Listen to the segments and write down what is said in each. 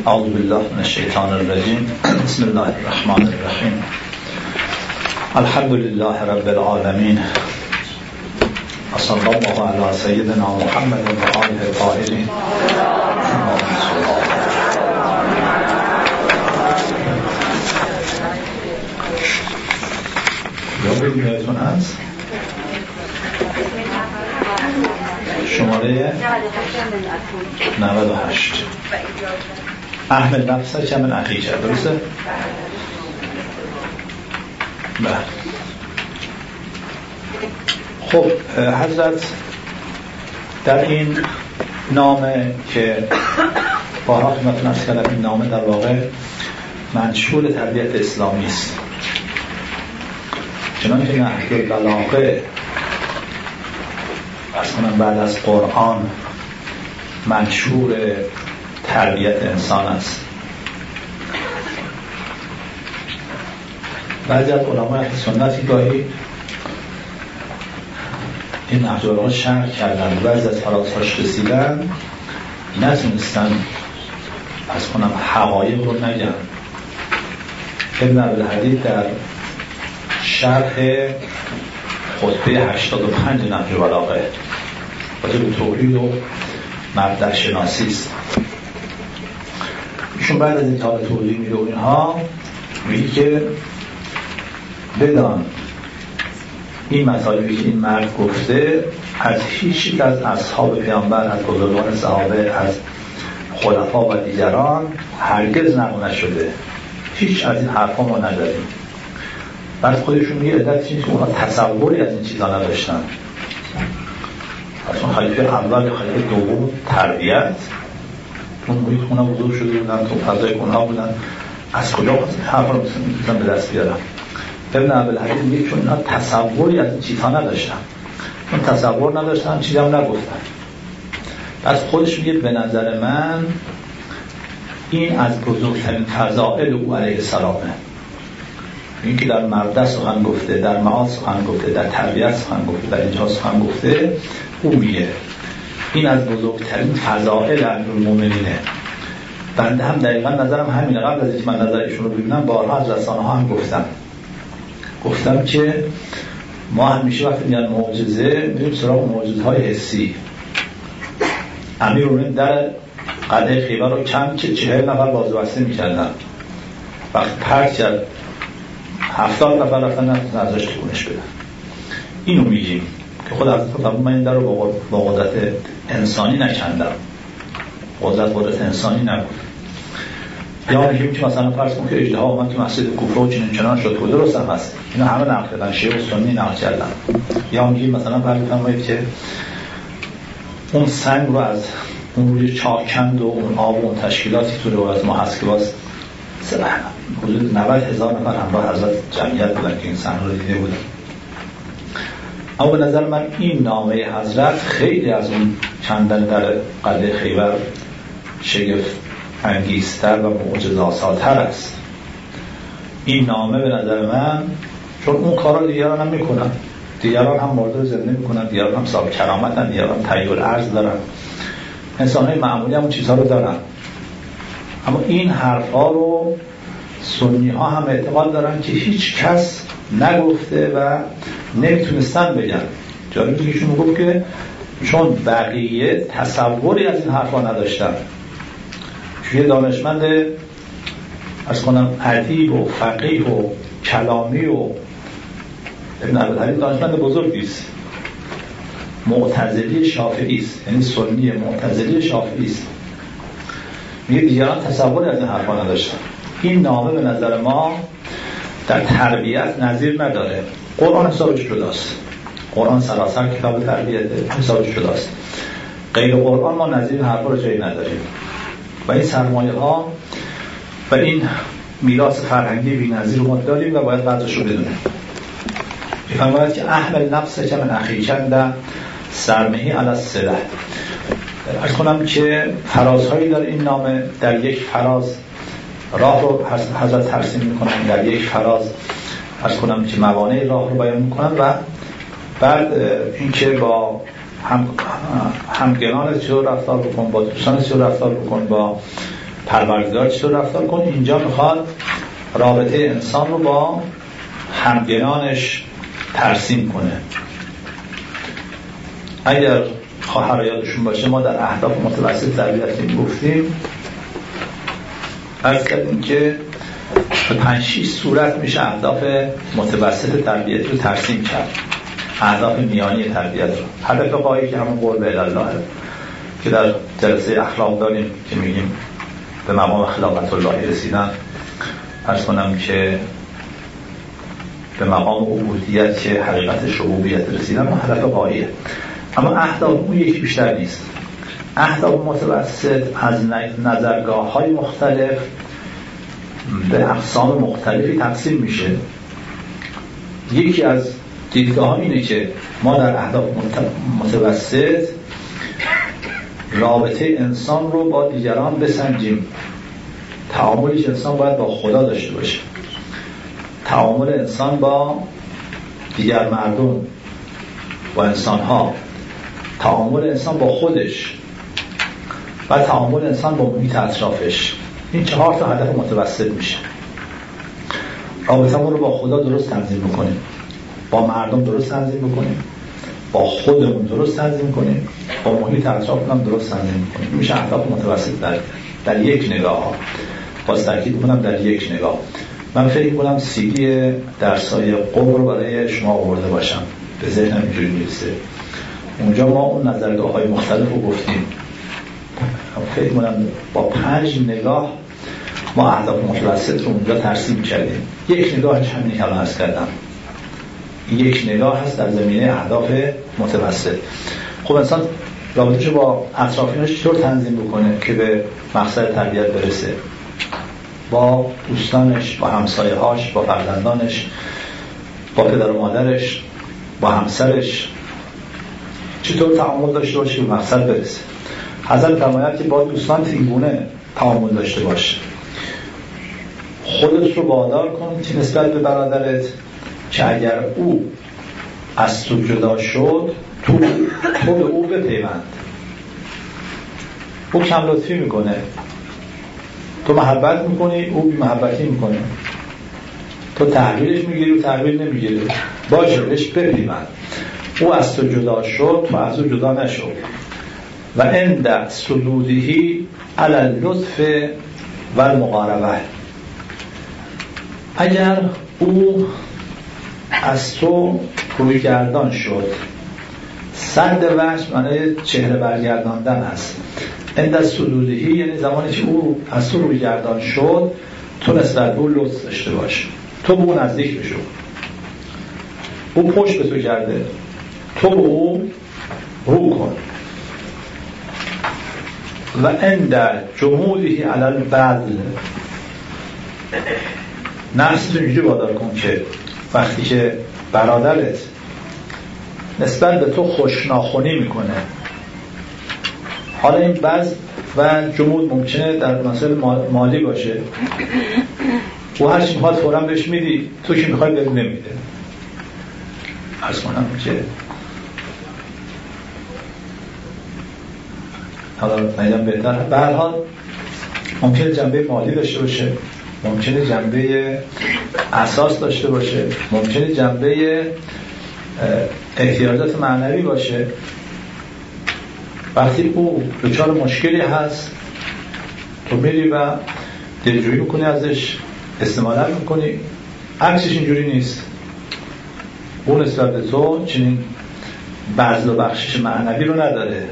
اعوذ بالله من الشیطان الرجیم. بسم الله الرحمن الرحیم. الحمد لله رب العالمین. صلی الله علی سیدنا محمد و آله الطاهرین. یا بگیرتون هست شماره 98 اهل نفس که من اخیچه، درسته؟ بله. خب حضرت در این نامه که بارها خدمتتون عرض کردم، این نامه در واقع منشور تربیت اسلامی است، چنانکه نهج البلاغه بعد از قرآن منشور تربیت انسان است. بعضی از علمای اهل سنتی گاهی این نهج البلاغه شرح کردن، بعضی از فرازهاش رسیدن نتونستن از کنم حقایق رو نگن. ابن عبدالحدید در شرح خطبه 85 نهج البلاغه راجع به توحید و مبدأ شناسی است. ایشون بعد از این که حالا توضیح میده و اینها میگه که بدان این مطالبی که این مرد گفته از هیچ یک از اصحاب پیامبر، از بزرگان صحابه، از خلفا و دیگران هرگز نقل نشده. هیچ از این حرفا ما نداریم. بعد خودشون میگه علت چیزی که اونها تصوری از این چیزا نداشتن. اصلا خلیفه اول یا خلیفه دوم تربیت، اون محیط خونه بزرگ شده بودن، تو فضای اونها بودن، از کجا حرفا رو میتونن به دست بیارن؟ ابن عبدالحدید میگه چون اینا تصوری از این چیزها نداشتن، اون تصور نداشتن، چیزی هم نگفتن. از خودش میگه به نظر من این از بزرگترین فضائل او علیه السلامه. این که در مبدأ سخن گفته، در معاد سخن گفته، در تربیت سخن گفته، در اینجا سخن گفته، او میگه این از بزرگترین فضائل امیرالمومنینه. بنده هم دقیقا نظرم همینه. قبل از اینکه من نظر ایشون رو ببینم بارها از رسانه ها هم گفتم که ما همیشه وقتی میگن معجزه میریم سراغ معجزه های حسی. امیرالمومنین در قلعه خیبر رو کم که 40 نفر بازبسته میکردن، وقتی پرت کرد 70 نفر رفتن ازش تکونش بدن. اینو میگیم که خود حضرت فرمود من این در رو با قدرت انسانی نکندم، قدرت انسانی نبود. یا میگیم که مثلا فرض کن که اژدها اومد تو مسجد کوفه و چنان شد، که درست هم هست، اینا همه نقل کردن، شیعه و سنی نقل کردن. یا میگیم مثلا فرض کنید که اون سنگ رو از اون روی چاه کند و اون آب و اون تشکیلاتی تو روایت ما هست که باز حدود 90,000 نفر همراه حضرت جمعیت بودن که این صحنه رو دیده بودن. اما به نظر من این نامه حضرت خیلی از اون کندن در قلعه خیبر شگفت انگیزتر و معجزه‌آساتر است. این نامه به نظر من، چون اون کارا دیگران هم میکنن، دیگران هم مورد زنده میکنن، دیگران هم صاحب کرامتن، دیگران تحیل عرض دارن، انسان‌های معمولی هم اون چیزها رو دارن. اما این حرفا رو سنی ها هم اعتقاد دارن که هیچ کس نگفته و نمیتونستن بگن. جالبه که ایشون گفت که چون بقیه تصوری از این حرفا نداشتن. چون یه دانشمند از کنم ادیب و فقیه و کلامی و ابن عبدالحدید دانشمند بزرگی است، معتزلی شافعی است، یعنی سنی معتزلی شافعی است. میگه دیگران تصوری از این حرفا نداشتن. این نامه به نظر ما در تربیت نظیر نداره. قرآن حسابش جداست، قرآن سراسر کتاب تربیت حسابش جداست. غیر قرآن ما نظیر حرفا رو جایی نداریم و این سرمایه ها و این میراث فرهنگی بی‌نظیر ما داریم و باید قدرش رو بدونیم. میفرماید که اهل نفس که من اخیکند سرمهی علی السلح. از کنم که فرازهایی در این نامه، در یک فراز راه رو حضرت ترسیم میکنن، در یک فراز از کنم که موانع راه رو بیان میکنن و بعد اینکه با همگنان چطور رفتار بکن، با دوستان چطور رفتار بکن، با پروردگار چطور رفتار کن. اینجا میخواد رابطه انسان رو با همگنانش ترسیم کنه. اگر خواهر یادشون باشه ما در اهداف متوسط تربیت گفتیم، عرض کردیم که به 5-6 صورت میشه اهداف متوسط تربیت رو ترسیم کرد. اهداف میانی تربیت رو، هدف قایی که همون قرب الله که در جلسه اخلاق داریم که میگیم به مقام خلافت الله رسیدن، عرض کنم که به مقام عبودیت که حقیقت شعوبیت رسیدن ما هدف قاییه. اما اهداف اون یکی بیشتر نیست. اهداف متوسط از نظرگاه‌های مختلف به اقسام مختلفی تقسیم میشه. یکی از دیدگاه‌ها اینه که ما در اهداف متوسط رابطه انسان رو با دیگران بسنجیم. تعاملی که انسان باید با خدا داشته باشه، تعامل انسان با دیگر مردم، با انسان‌ها، تعامل انسان با خودش و تعامل انسان با محیط اطرافش. این 4 تا هدف متوسط میشه. رابطمون رو با خدا درست تنظیم بکنیم، با مردم درست تنظیم بکنیم، با خودمون درست تنظیم کنیم، با محیط اطرافمون هم درست تنظیم کنیم. این میشه اهداف متوسط در یک نگاه. باز تاکید می‌کنم در یک نگاه. من فکر می‌کنم CD درس‌های قم رو برای شما آورده باشم، به ذهنم اینجوری میرسه. اونجا ما اون نظرگاه‌های مختلف رو گفتیم. فکر می‌کنم با 5 نگاه ما اهداف متوسط رو اونجا ترسیم کردیم. یک نگاهش همین که الان عرض کردم، یک نگاه هست در زمینه اهداف متوسط. خب انسان رابطه‌شو با اطرافیانش چطور تنظیم بکنه که به مقصد تربیت برسه؟ با دوستانش، با همسایه‌هاش، با فرزندانش، با پدر و مادرش، با همسرش چطور تعامل داشته باشه به مقصد برسه؟ حضرت فرمایند که با دوستان اینگونه تعامل داشته باشه. خودت رو وادار کن که نسبت به برادرت که اگر او از تو جدا شد تو به او بپیوند. او کم لطفی میکنه، تو محبت میکنی، او بی محبتی میکنه. تو تحویلش میگیری، او تحویل نمیگیره. باشه بهش بپیوند. او از تو جدا شد، تو از او جدا نشد. و عند صدودهی علی اللطف و المقاربه. اگر او از تو روی گردان شد، سد وجه معنی چهره برگرداندن است. عند صدودهی یعنی زمانی که او از تو روی گردان شد، تو نسبت به او لطف داشته باش، تو به او نزدیک بشو. او پشت به تو کرده، تو به او رو کن. و عند جمودهی علی البذل، نفس اینجوری وادار کن که وقتی که برادرت نسبت به تو خوشناخونی میکنه، حالا این بذل و جمود ممکنه در مسائل مالی باشه، او هر چی میخواد فوراً بهش میدی، تو که میخوای بهت نمیده. عرض کنم که حالا نگم بهتر، به هر حال ممکنه جنبه مالی داشته باشه، ممکنه جنبه اساس داشته باشه، ممکنه جنبه احتیاجات معنوی باشه. وقتی او دچار مشکلی هست، تو میری و دلجویی میکنی ازش، استمالت میکنی. عکسش اینجوری نیست. اون نسبت به تو چنین بذل و بخشش معنوی رو نداره.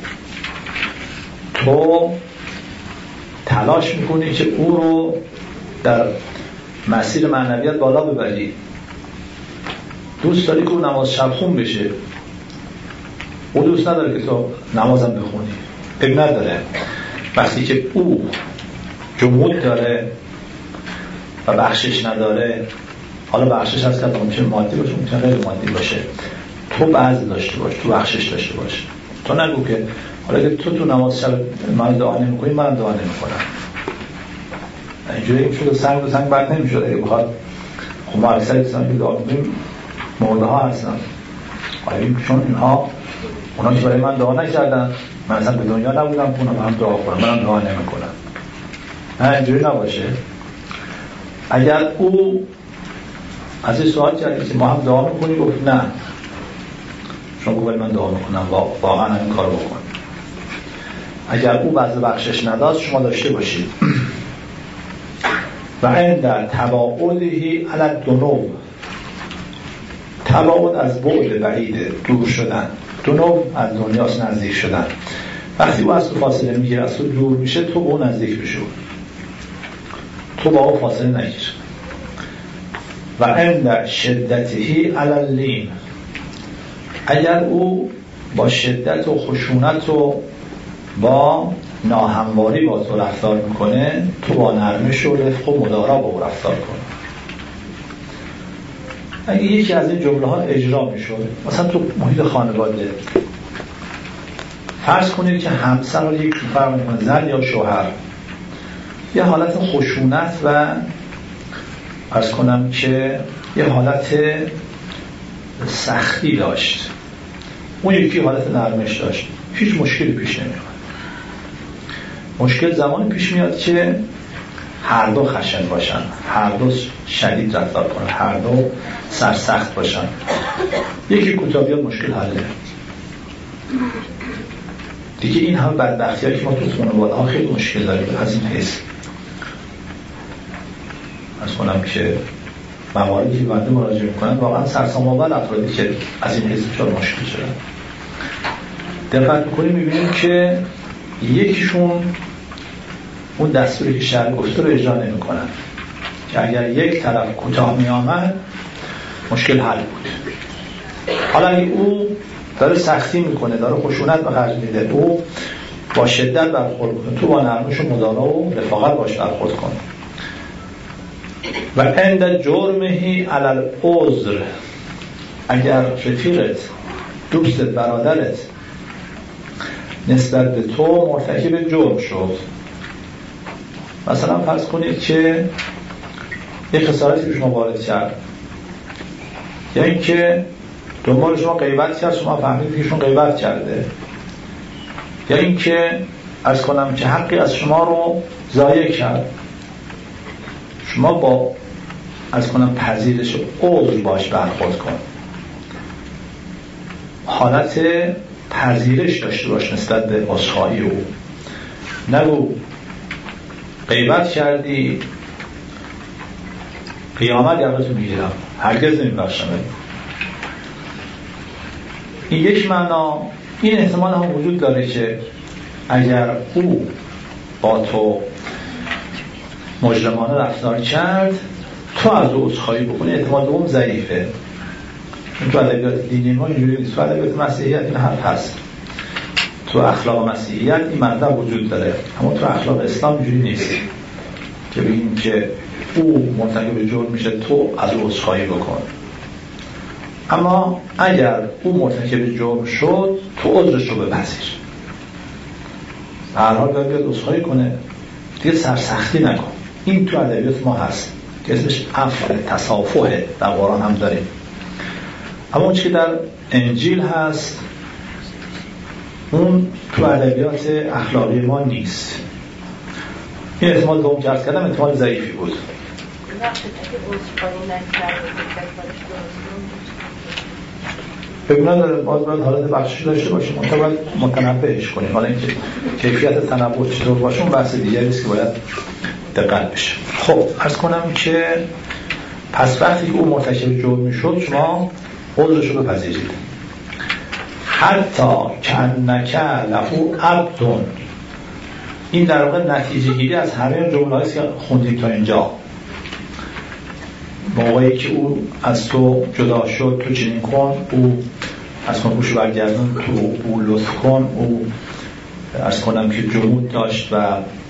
تو تلاش میکنی که او رو در مسیر معنویت بالا ببری. دوست داری که او نماز شب خون بشه، او دوست نداره که تو نمازم بخونی. اب نداره. وقتی که او جمود داره و بخشش نداره، حالا بخشش هست که ممکنه مادی باشه، ممکنه غیر مادی باشه، تو بذل داشته باش، تو بخشش داشته باش. تو نگو که حالا که تو نماز شب من دعا نمی‌کنی، من دعا نمی‌کنم. اینجوری میشه سنگ و سنگ برد نمی‌شد. اگه بخواد خب ما اکثر کسانی که دعا می‌کنیم مرده ها هستن. چون اینها اونا که برای من دعا نکردن، من اصلا به دنیا نبودم که اونا هم دعا کنم، منم دعا نمی‌کنم. نه اینجوری نباشه. اگر او از این سوال کردی که ما هم دعا میکنی، گفت نه، شما گفت من دعا میکنم، واقعا این کار بکن. اگر او بعض بخشش نداد، شما داشته باشید. و این در تباعدهی علی الدنو، تباعد از بعد بعیده، دور شدن، دنو از دنیاست نزدیک شدن. وقتی او از تو فاصله میگیره، از تو دور میشه، تو به او نزدیک بشو، تو با او فاصله نگیر. و عند شدته علی اللین، اگر او با شدت و خشونت و با ناهمواری با تو رفتار میکنه، تو با نرمش و رفق و مدارا با او رفتار کن. اگه یکی از این جمله ها اجرا میشود، مثلا تو محیط خانواده، فرض کنید که همسر رو یک فرق میکنه، زن یا شوهر، یه حالت خشونت و عرض کنم که یه حالت سختی داشت، اون یکی حالت نرمش داشت، هیچ مشکلی پیش نمیاد. مشکل زمانی پیش میاد که هر دو خشن باشن، هر دو شدید رفتار کنن، هر دو سرسخت باشن. یکی کوتاه بیاد، مشکل حله دیگه. این هم بدبختی هایی که ما تو خانواده ها خیلی مشکل داریم از این حس. از کنم که مواردی که بنده مراجعه میکنن واقعا سرسام آور افرادی که از این حس بسیار مشکل شدن. دقت میکنیم میبینیم که یکیشون اون دستوری که شرع گفته رو اجرا نمیکنن، که اگر یک طرف کوتاه میامد مشکل حل بود. حالا اگه او داره سختی میکنه، داره خشونت به خرج میده، او با شدت برخورد کنه، تو با نرمش و مدارا و رفاقت باش برخورد کن. و عند جرمهی علی العذر، اگر رفیقت، دوستت، برادرت نسبت به تو مرتکب جرم شد، مثلا فرض کنید که یک خسارتی به شما وارد کرد، یا اینکه دنبال شما غیبت کرد، شما فهمیدید که ایشون غیبت کرده، یا اینکه عرض کنم که حقی از شما رو ضایع کرد، شما با عرض کنم پذیرش و عذر باش برخورد کن. حالت پذیرش داشته باش نسبت به عذرخواهی او. نگو غیبت کردی، قیامت یقتو میگیرم، هرگز نمیبخشم. این یک معنا. این احتمال هم وجود داره که اگر او با تو مجرمانه رفتار کرد، تو از او عذرخواهی بکنی، احتمال دوم ضعیفه. تو ادبیات دینی ما اینجوری نیست. تو ادبیات مسیحیت این حرف هست، تو اخلاق مسیحیت این مطلب وجود داره، اما تو اخلاق اسلام اینجوری نیست که بگیم که او مرتکب جرم میشه، تو از او عذرخواهی بکن. اما اگر او مرتکب جرم شد، تو عذرش رو بپذیر، هر حال باید عذرخواهی کنه، دیگه سرسختی نکن. این تو ادبیات ما هست که اسمش عفو، تصافحه، در قرآن هم داریم. اما اون چی که در انجیل هست، اون تو ادبیات اخلاقی ما نیست. این احتمال دوم که عرض کردم احتمال ضعیفی بود. بگونا داره، باز باید حالت بخشش داشته باشیم، اون باید متنبهش کنیم. حالا اینکه کیفیت تنبه چطور باشه اون بحث دیگری است که باید دقت بشه. خب عرض کنم که پس وقتی که او مرتکب جرم میشد، شما عذرش رو بپذیرید. حتی کانک له عبد، این در واقع نتیجه گیری از همه جمله‌ای که خوندیم تا اینجا. موقعی که او از تو جدا شد، تو چنین کن، او از کن گوش برگردون، تو او لطف کن، او عرض کنم که جمود داشت و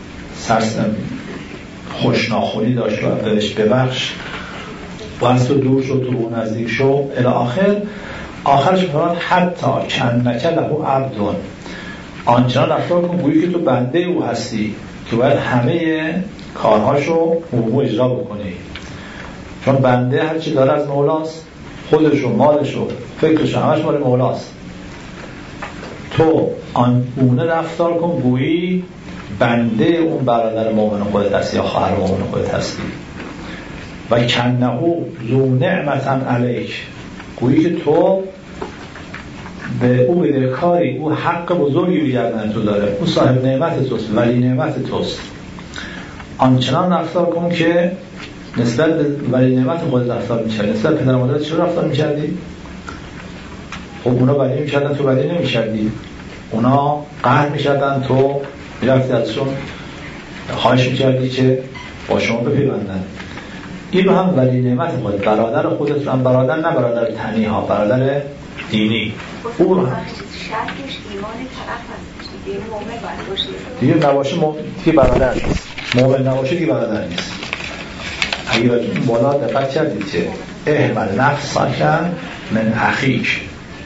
خوشناخولی داشت و بهش ببخش، و از تو دور شد، تو او نزدیک شد الی آخر. آخرش فرمان حتی کنک له عبد، آنچنان رفتار کن گویی که تو بنده او هستی که باید همه کارهاشو او اجرا بکنی، چون بنده هرچی داره از مولاست، خودشو، مالشو، فکرشو همش مال مولاست. تو آنگونه رفتار کن گویی بنده اون برادر مؤمن خودت هستی یا خواهر مؤمن خودت هستی. و کنه ذو نعمتا علیک، گویی که تو به او بدهکاری، او حق بزرگی به گردن تو داره، او صاحب نعمت توست، ولی نعمت توست. آنچنان رفتار کن که نسبت به ولی نعمت خودت رفتار می‌کردی. نسبت به پدر مادرت چرا رفتار می‌کردی؟ خب اونا ولی می‌کردن، تو ولی نمی‌کردی. اونا قهر می‌کردن، تو می‌رفتی ازشون خواهش می‌کردی که با شما بپیوندن. این رو هم ولی نعمت خودت، برادر خودت رو هم، برادر نه برادر تنی ها، برادر دینی. او رو هم شرطش ایمان طرف هست، دیگه مؤمن باید باشه، دیگه نباشه دیگه برادر نیست. مؤمن نباشه دیگه برادر نیست. اگه اون بالا دقت کردید که احمل نفسک من اخیک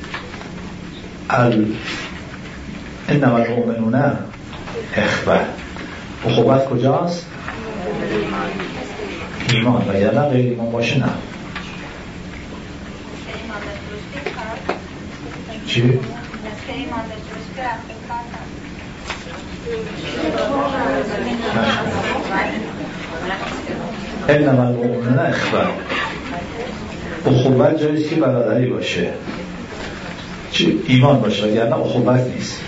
انما المؤمنون اخوه. اخوت کجاست؟ ایمان. و یا نه غیر ایمان باشه نه. چی؟ انما المؤمنون اخوه. اخوت جاییست که برادری باشه، چی؟ ایمان باشه، و یا نه اخوت نیست.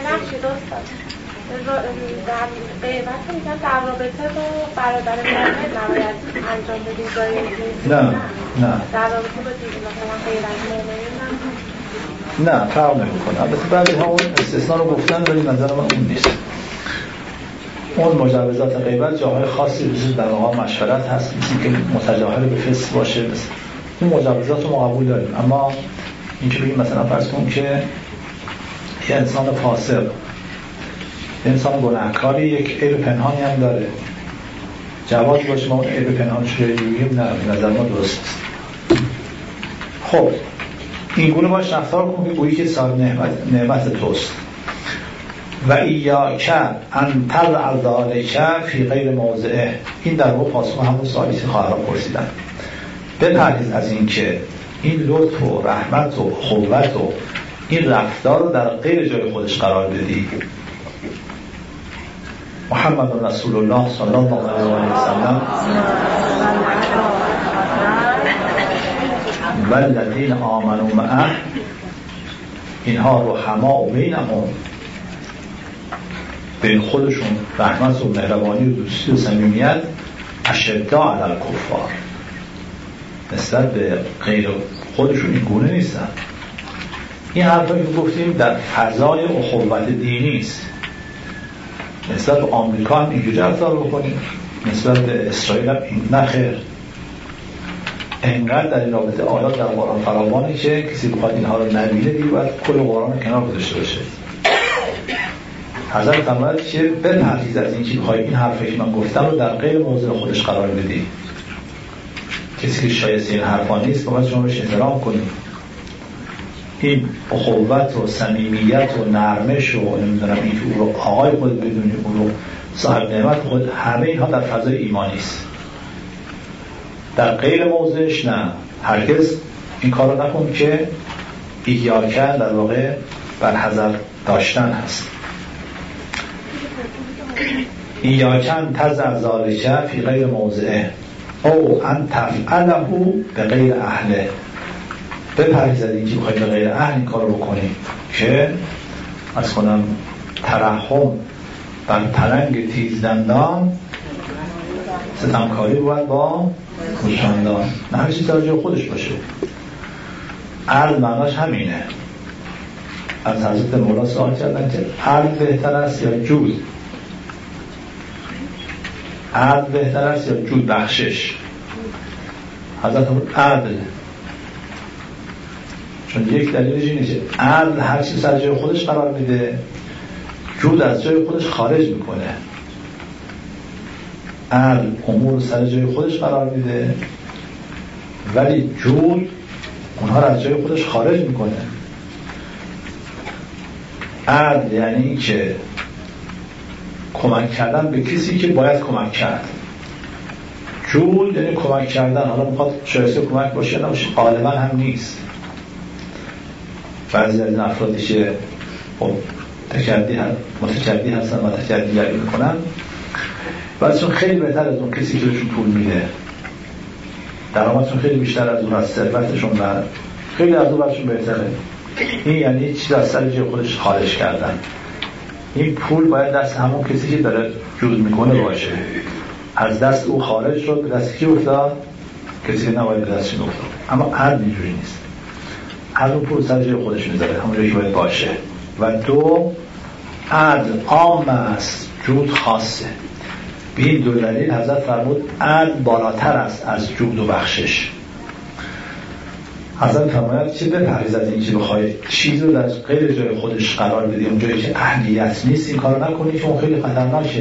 در قیمت میگن در رابطه با برادر مؤمن نباید انجام بدیم جایی نیست. نه در رابطه با دیگه مثلا غیر از مؤمنین نه فرق نمی‌کنه. البته بعضی ها اون استثناء رو گفتن، ولی نظر من اون نیست. اون مجوزات غیبت جاهای خاصی مثل در مقام مشورت هست، مثل که متجاهل به فسق باشه، مثل این مجوزات رو ما قبول داریم. اما اینکه بگیم مثلا فرض کنیم که یه انسان فاسق، انسان گناهکاری یک عیب پنهانی هم داره، جواز باشه ما اون عیب پنهانش رو بگیم، نه نظر ما درست است. خب این گونه باش رفتار کن که گویی که صاحب نعمت توست. و ایاک ان تضع ذلک فی غیر موضعه. این در واقع پاسخ همون سوالی که خواهران پرسیدن. بپرهیز از این که این لطف و رحمت و اخوت و این رفتار رو در غیر جای خودش قرار بدی. محمد رسول الله صلی الله علیه و سلم والذین آمنوا معه، اینها رحماء بینهم، بین خودشون رحمت و مهربانی و دوستی و صمیمیت، اشداء علی الکفار، نسبت به غیر خودشون این گونه نیستن. این حرفایی که گفتیم در فضای اخوت دینی است. نسبت به آمریکا هم اینجوری رفتار بکنیم، نسبت به اسرائیل هم نه خیر. انقدر در این رابطه آیات در قرآن فراوانه که کسی بخواد اینها رو نبینه دیگه باید کل قرآن رو کنار گذاشته باشه. حضرت فرمود که بپرهیز از این که بخوای این حرفی که من گفتم رو در غیر موضع خودش قرار بدی. کسی که شایسته این حرفا نیست باید شما بهش احترام کنید. این اخوت و صمیمیت و نرمش و نمیدونم این که او رو آقای خود بدونی، او رو صاحب نعمت خود، همه اینها در فضای ایمانی است. در غیر موضعش نه، هرگز این کار رو نکن که ایاکن در واقع بر حذر داشتن هست. ایاکن تضع ذلک فی غیر موضعه او ان تفعله به غیر اهله. بپرهیز از اینکه بخوای به غیر اهل این کار رو بکنی که از کنم ترحم بر پلنگ تیزدندان، ستمکاری باید با گوسفندان. نه هر چیز در جای خودش باشه. عدل معناش همینه. از حضرت مولا سوال کردن که عدل بهتر است یا جود؟ عدل بهتر است یا جود بخشش؟ حضرت عدل، چون یک دلیلش اینه که عدل هر چیز از جای خودش قرار میده، جود از جای خودش خارج میکنه. عدل امور سر جای خودش قرار میده، ولی جود اونها رو از جای خودش خارج میکنه. عدل یعنی این که کمک کردن به کسی که باید کمک کرد. جود یعنی کمک کردن، حالا میخواد شایسته کمک باشه یا نباشه، غالبا هم نیست. بعضی از این افرادی که متجدی هستن و تجدیگری میکنن بعدشون خیلی بهتر از اون کسی که بهشون پول میده، درآمدشون خیلی بیشتر از اون از ثروتشون و خیلی از اون برشون بهتره. این یعنی چیز از سر جای خودش خارج کردن. این پول باید دست همون کسی که داره جود میکنه باشه. از دست او خارج شد به دست کی افتاد؟ کسی که نباید به دستشون افتاد. اما عدل اینجوری نیست. عدل پول سر جای خودش میذاره همون جایی که باید باشه. و دو، عدل عام است، جود خاصه. به این دو دلیل حضرت فرمود عدل بالاتر است از جود و بخشش. حضرت فرماید چه بپرهیز از این که بخواید چیز رو در غیر جای خودش قرار بدی، اون جایی که اهلیت نیست این کارو نکنی که اون خیلی خطرناکه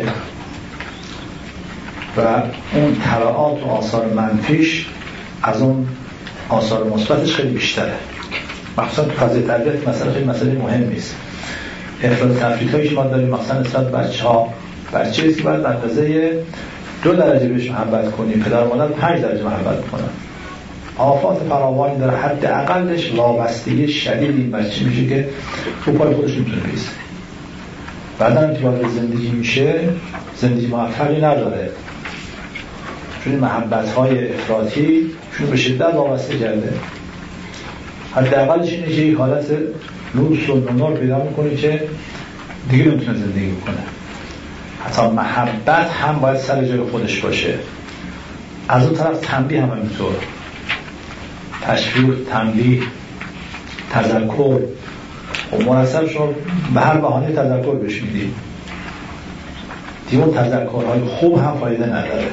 و اون تبعات و آثار منفیش از اون آثار مثبتش خیلی بیشتره. مخصوصا تو فضای تربیت مسئله مهمی است. افراط تفریطایی که ما داریم مثلا نسبت بچه‌ها، بچه‌ای که باید اندازه 2 درجه بهش محبت کنی، پدر و مادر 5 درجه محبت کنن. آفات فراوانی داره. حد اقلش وابستگی شدید این بچه میشه که رو پای خودش نمیتونه بیسته. بعدن که وارد زندگی میشه زندگی موفقی نداره، چون این محبت‌های افراطی چون به شدت وابسته کرده. حد اقلش اینه که یک حالت لوس و نمار پیدا میکنه که دیگه نمیتونه زندگی بکنه. حتی محبت هم باید سر جای خودش باشه. از اون طرف تنبیه هم همینطور، تشویق، تنبیه، تذکر و مناسب شما به هر بهانه تذکر بهش میدید. دیگه اون تذکرهای خوب هم فایده نداره.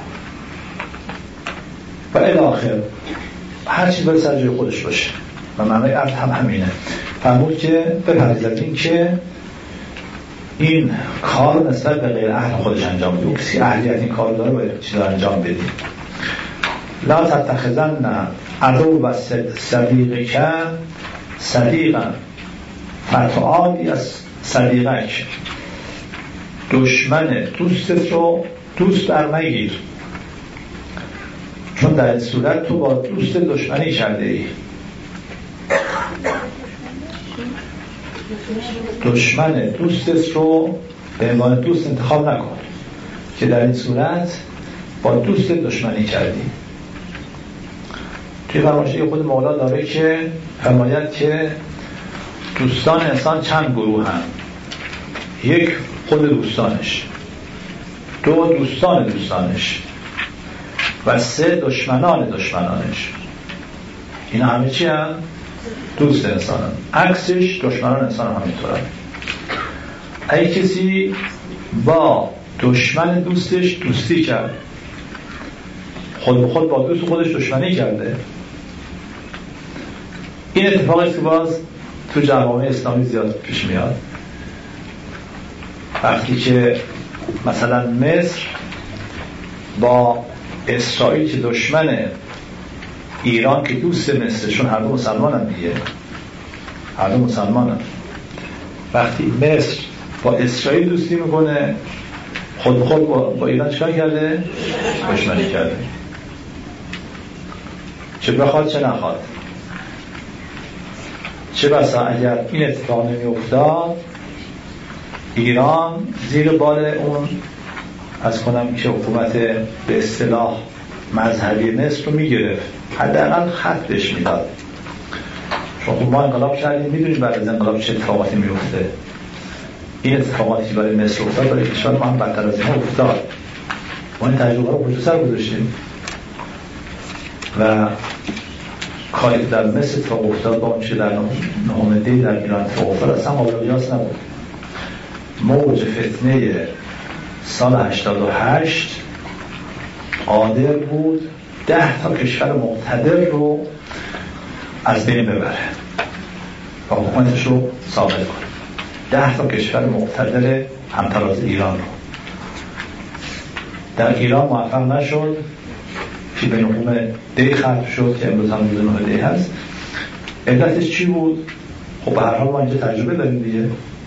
و الی آخر هر چیز باید سر جای خودش باشه و معنای عدل هم همینه. فرمود که بپرهیزید این که این کار نسبت به غیر اهل خودش انجام بدید. کسی اهلیت این کار داره باید چیزا انجام بدید. لا تتخذن عدو و صدیقک صدیقا فتعادی از صدیقک. دشمن دوستت رو دوست در نگیر، چون در این صورت تو با دوست دشمنی کرده ای. دشمن دوستت رو به عنوان دوست انتخاب نکن که در این صورت با دوست دشمنی کردی. توی فرمایشی خود مولا داره که فرماید که دوستان انسان چند گروه هم. 1 خود دوستانش، 2 دوستان دوستانش و 3 دشمنان دشمنانش. این همه چی هم؟ دوست انسان هم. عکسش دشمنان انسان هم همینطور هم. اگه کسی با دشمن دوستش دوستی کرد، خود به خود با دوست خودش دشمنی کرده. این اتفاقی که باز تو جوامع اسلامی زیاد پیش میاد. وقتی که مثلا مصر با اسرائیل که دشمن ایران که دوست مصرشون هر دو مسلمان هم دیگه، هر دو مسلمان هم. وقتی مصر با اسرائیل دوستی میکنه خود به خود با ایران چکار کرده؟ دشمنی کرده. چه بخواد چه نخواد. چه بسا اگر این اتفاق نمی افتاد ایران زیر بار اون از کنم که حکومت به اصطلاح مذهبی مصر رو میگرفت، حداقل خط بهش میداد. چون خب ما انقلاب کردیم، میدونیم بعد از انقلاب چه اتفاقاتی میفته. این اتفاقاتی که برای مصر افتاد برای کشور ما هم بدتر از این افتاد. ما این تجربه رو پشت سر گذاشتیم و کاری در مصر اتفاق افتاد با اون چه در نهم دی در ایران اتفاق افتاد اصلا قابل قیاس نبود. موج فتنه سال 88 قادر بود 10 تا کشور مقتدر رو از بین ببره و حکومتش رو ثابت کنه. 10 تا کشور مقتدر همتراز ایران رو در ایران موفق نشد که به نهم دی ختم شد که امروز هم روز نهم دی هست. علتش چی بود؟ خب به هر حال ما اینجا تجربه داریم دیگه.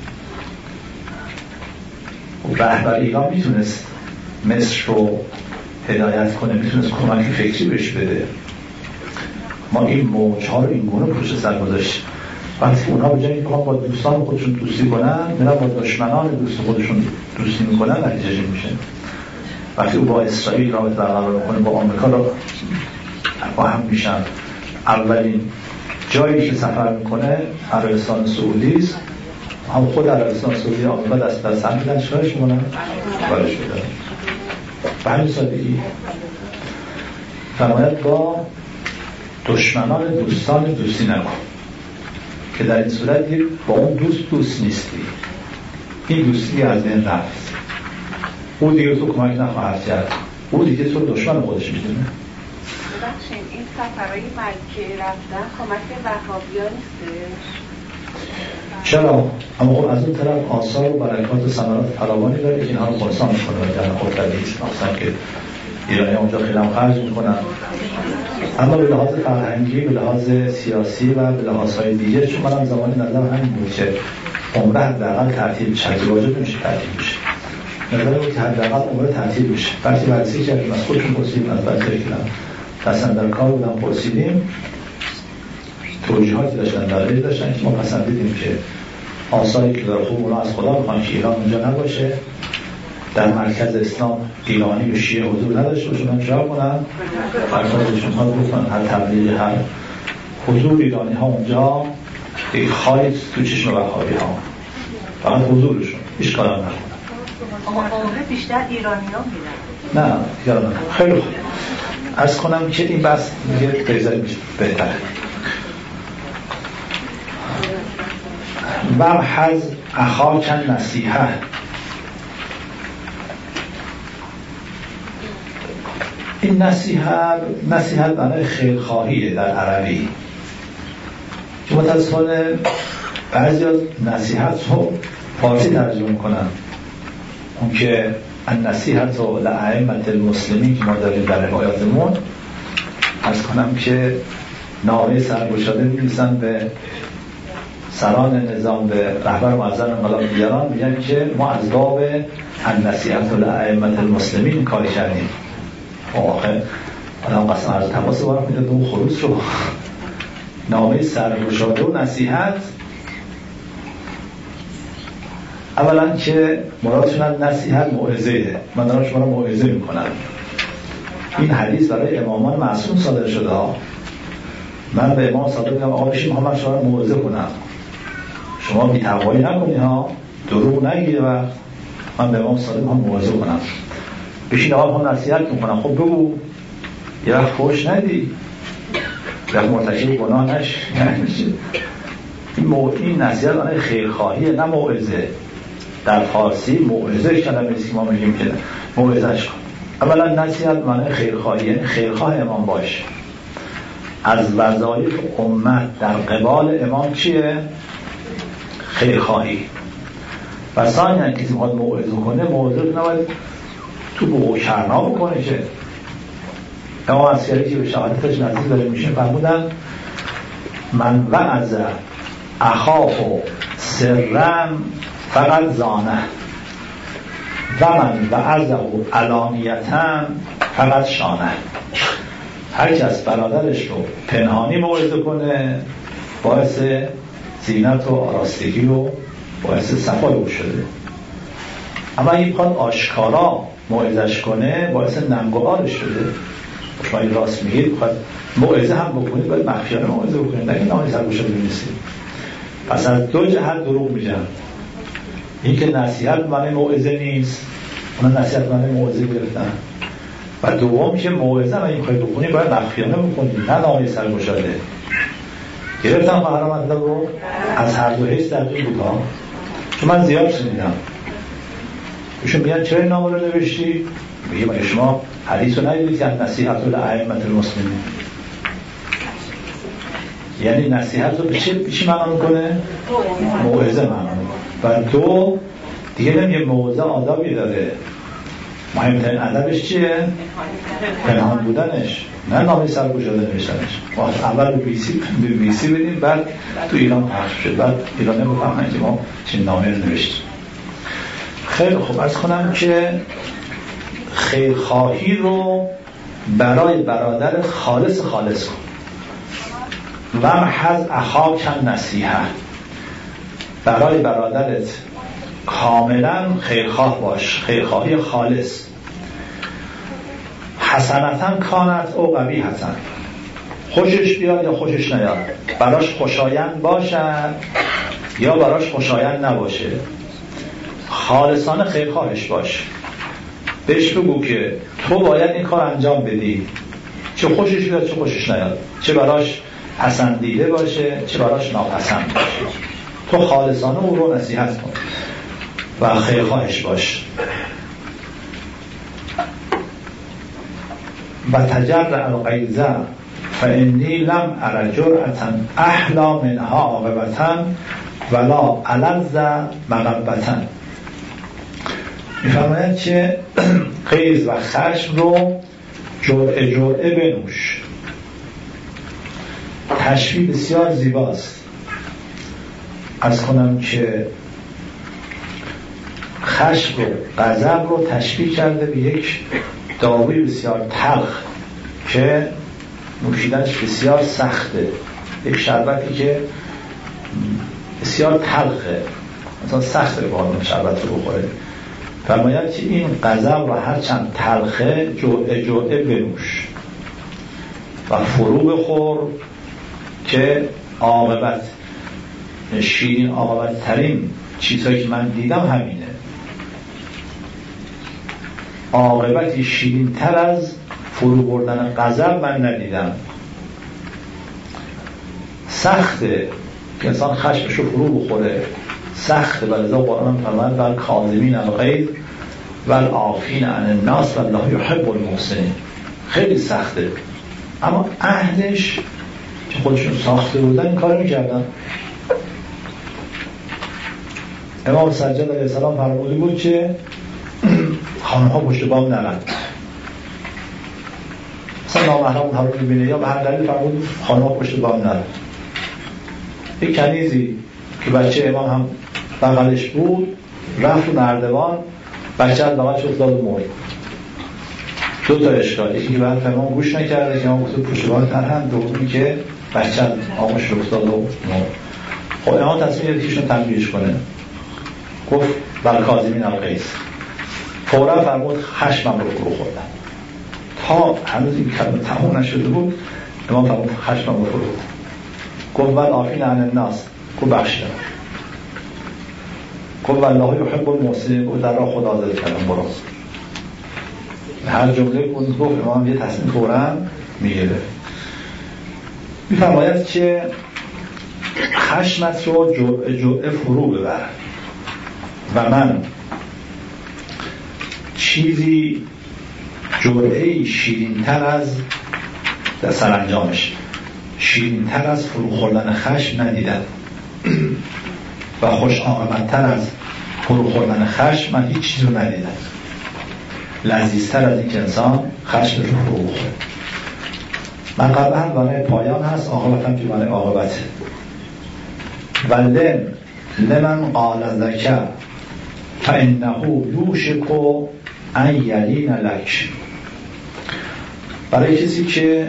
رهبر ایران میتونست مصر رو هدایت کنه، میتونست کمک فکری بهش بده. ما این موج‌ها رو این گونه پشت سر گذاشتیم. وقتی اونها به جای اینکه با دوستان خودشون دوستی کنن میرن با دشمنان دوست خودشون دوستی میکنن، نتیجه میشه. وقتی او با اسرائیل رابطه برقرار میکنه، با آمریکا رو با هم میشن، اولین جایی که سفر میکنه عربستان سعودی است. هم خود عربستان سعودی آمریکا دست هم میدن، چیکارش میکنن؟ بارش میدن. به همین سادگی فرماید با دشمنان دوستان دوستی نکن، که در این صورت با اون دوست نیستی، این دوستی از بین رفت، او دیگه تو کمک نخواهد کرد، او دیگه تو دشمن خودش میدونه. ببخشید این سفرهای مکه رفتن کمک وهابی‌ها نیستش؟ چرا؟ اما خب از اون طرف آثار و برکات و ثمرات فراوانی داره که اینها رو خرسان میکنه در خود طبیعیست، مثلا که ایرانی اونجا خیلی هم خرج میکنن، اما به لحاظ فرهنگی، به لحاظ سیاسی و به لحاظهای دیگه، چون منم زمانی نظر همین بود که عمره حداقل تعطیل بشه، اگه واجب نمیشه تعطیل بشه، نظر بود که حداقل عمره تعطیل بشه. وقتی بررسی کردیم از خودشون پرسیدیم، از بچه‌ای که دستن در کار بودن پرسیدیم، توجیهاتی داشتن، دلایلی داشتن که ما پسندیدیم که آثاری که داره خوب اونا از خدا میخوان که ایران اونجا نباشه، در مرکز اسلام ایرانی و شیعه حضور نداشته باشه، من جواب کنم فرقاشون ها بکنن، هر تبلیغی هر حضور ایرانی ها اونجا یک خواهید تو چشم وهابی ها، فقط حضورشون هیچ کارم نکنن. اما عمره بیشتر ایرانی ها میرن؟ نه یادم نکنم. خیلی خوب عرض کنم که این بحث دیگه بگذاریم بهتره. وَمْحَزْ أَخَاكَ النَّصِیحَةَ، این نصیحت معنای خیرخواهیه در عربی، که متاسفانه بعضی از نصیحت رو فارسی ترجمه میکنن، اون که النصیحة لأئمة المسلمین که ما داریم در روایاتمون، عرض کنم که نامه سرگشاده می‌نویسن به سران نظام، به رهبر معظم انقلاب دیگران، میگن که ما از باب النصیحة لأئمة المسلمین کاری کردیم. آخه آدم قسم عرض تماس بارم میده به اون خروس رو، نامه سرگشاده و نصیحت. اولا که مرادشون از نصیحت موعظه، من دارم شما رو موعظه میکنم. این حدیث برای امامان معصوم صادر شده ها. من به امام صادق میگم آقا بشین محمد شما رو موعظه کنم، شما بی‌تقوایی نکنی ها، دروغ نگی، و من به امام صادق هم موعظه کنم، بشین آقا هم نصیحت میکنم. خب بگو، یه وقت فحش ندی، یه وقت مرتکب گناه نشی. این نصیحت آنه خیرخواهیه، نه موعظه. در فارسی موعظه کلمه است که ما میگیم که موعظه‌اش کن. اولا نصیحت معنی خیرخواهی، یعنی خیرخواه امام باش. از وظایف امت در قبال امام چیه؟ خیرخواهی. و ثانیاً کسی میخواد موعظه کنه، موعظه نباید تو بوق و کرنا بکنه. که امام عسکری که به شهادتش نزدیک داره میشه فرمودن من وعظ اخاه سرا فقط زانه و من وعظه علانیتا فقط شانه. هر کس برادرش رو پنهانی موعظه کنه باعث زینت و آراستگی و باعث صفای او شده، اما اگه بخواد آشکارا موعظش کنه باعث ننگ و عارش شده. شما این راست میگید، بخواد موعظه هم بکنید باید مخفیانه موعظه بکنید، نگید نامه سرگشاده بنویسید. پس از دو جهت دروغ میگن. این که نصیحت معنی موعظه نیست، اون نصیحت معنی موعظه گرفتن. و دوم که موعظه اگه میخوای بکنی باید مخفیانه بکنی، نه نامه سرگشاده. گرفتم خواهرم مطلب رو از هر دو حیث دقیق بود ها، چون من زیاد شنیدم ایشون میگن چرا این نامه رو نوشتی؟ میگه مگه شما حدیث رو ندیدید که نصیحت لأئمة المسلمین، یعنی نصیحت رو به چی معنا میکنه؟ موعظه معنا میکنه. و دو دیگه نمیگه موعظه آدابی داره، مهمترین ادبش چیه؟ پنهان بودنش، نه نامه سرگشاده نوشتنش. اول به بی سی بدیم، بعد تو ایران پخش شد، بعد ایرانی بفهمن که ما چین نامه رو نوشتیم. خیلی خوب، عرض کنم که خیرخواهی رو برای برادر خالص کن. ومحض اخاک نصیحه، برای برادرت کاملا خیرخواه باش، خیرخواهی خالص. حسنتاً کانت او قبیحتاً، خوشش بیاد یا خوشش نیاد، براش خوشایند باشد یا براش خوشایند نباشه، خالصانه خیرخواهش باش. بهش بگو که تو باید این کار انجام بدی، چه خوشش بیاد چه خوشش نیاد، چه براش پسندیده باشه چه براش ناپسند باشه، تو خالصانه او رو نصیحت کن و خیرخواهش باش. و تجرع الغیظ فانی لم ار جرأة احلی منها عاقبة ولا ألذ مغبة. می‌فرماید که غیظ و خشم رو جرعه جرعه بنوش. تشبیه بسیار زیباست. عرض کنم که خشم و غضب رو تشبیه کرده به یک داروی بسیار تلخ که نوشیدنش بسیار سخته، یک شربتی که بسیار تلخه، مثلا سخته به آدم شربت رو بخوره. فرماید که این غضب رو هرچند تلخه جرعه جرعه بنوش و فرو بخور که عاقبت شیرین، عاقبت ترین چیزهایی که من دیدم همینه. عاقبتی شیرین تر از فرو بردن غضب من ندیدم. سخته که انسان خشمش رو فرو بخوره، سخته. ولذا قرآن فرماید بل کاظمین الغیظ والعافین عن الناس والله یحب المحسنین. خیلی سخته، اما اهلش که خودشون ساخته بودن این کار میکردن. امام سجاد علیه السلام فرموده بود که خانم‌ها پشت بام نرن، مثلا نامحرم اونها رو میبینه یا به هر دلیل فرمود خانم‌ها پشت بام نرن. یک کنیزی که بچه امام هم بغلش بود رفت و نردبان، بچه از بغلش افتاد و مرد. دو تا اشکال، یکی که بعد امام گوش نکرده که امام گفت پشت بام نرن، دومی که بچه از آغوش افتاد و مرد. خب امام تصمیم گرفت ایشون تنبیهش کنه، گفت بل کاظمین الغیظ. فورا فرمود خشمم رو فرو خوردم. تا هنوز این کلمه تمام نشده بود امام فرمود خشمم رو فرو خوردم. گفت والعافین عن الناس، گفت بخشیدم. گفت والله یحب المحسنین، گفت در راه خدا آزاد کردم برو. هر جمله گفت امام یه تصمیم فورا میگیره. میفرماید که خشمت رو جرعه جرعه فرو ببر و من چیزی جرعه‌ای شیرین‌تر از سرانجامش، شیرین‌تر از فرو خوردن خشم ندیدم و خوش عاقبت‌تر از فرو خوردن خشم من هیچ چیزی رو ندیدم. لذیذتر از این که انسان خشم رو فرو بخوره. من قبلا معنی پایان هست، عاقبت هم که معنی عاقبته. ولن لمن قال ذکر فانه یوشک ان یلین لک. برای کسی که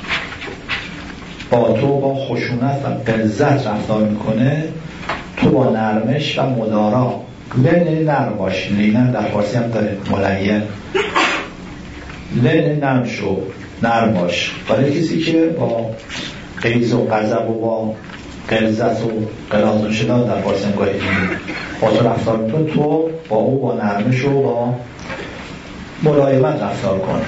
با تو با خشونت و غلظت رفتار میکنه، تو با نرمش و مدارا لن نرم باش. لینن در فارسی هم داره ملین. لن نرم شو، نرم باش. برای کسی که با غیظ و غضب و با غلظت و غلاظ و شداد در فارسی هم گاهی با تو رفتار میکنه، تو با او با نرمش و با ملایمت رفتار کن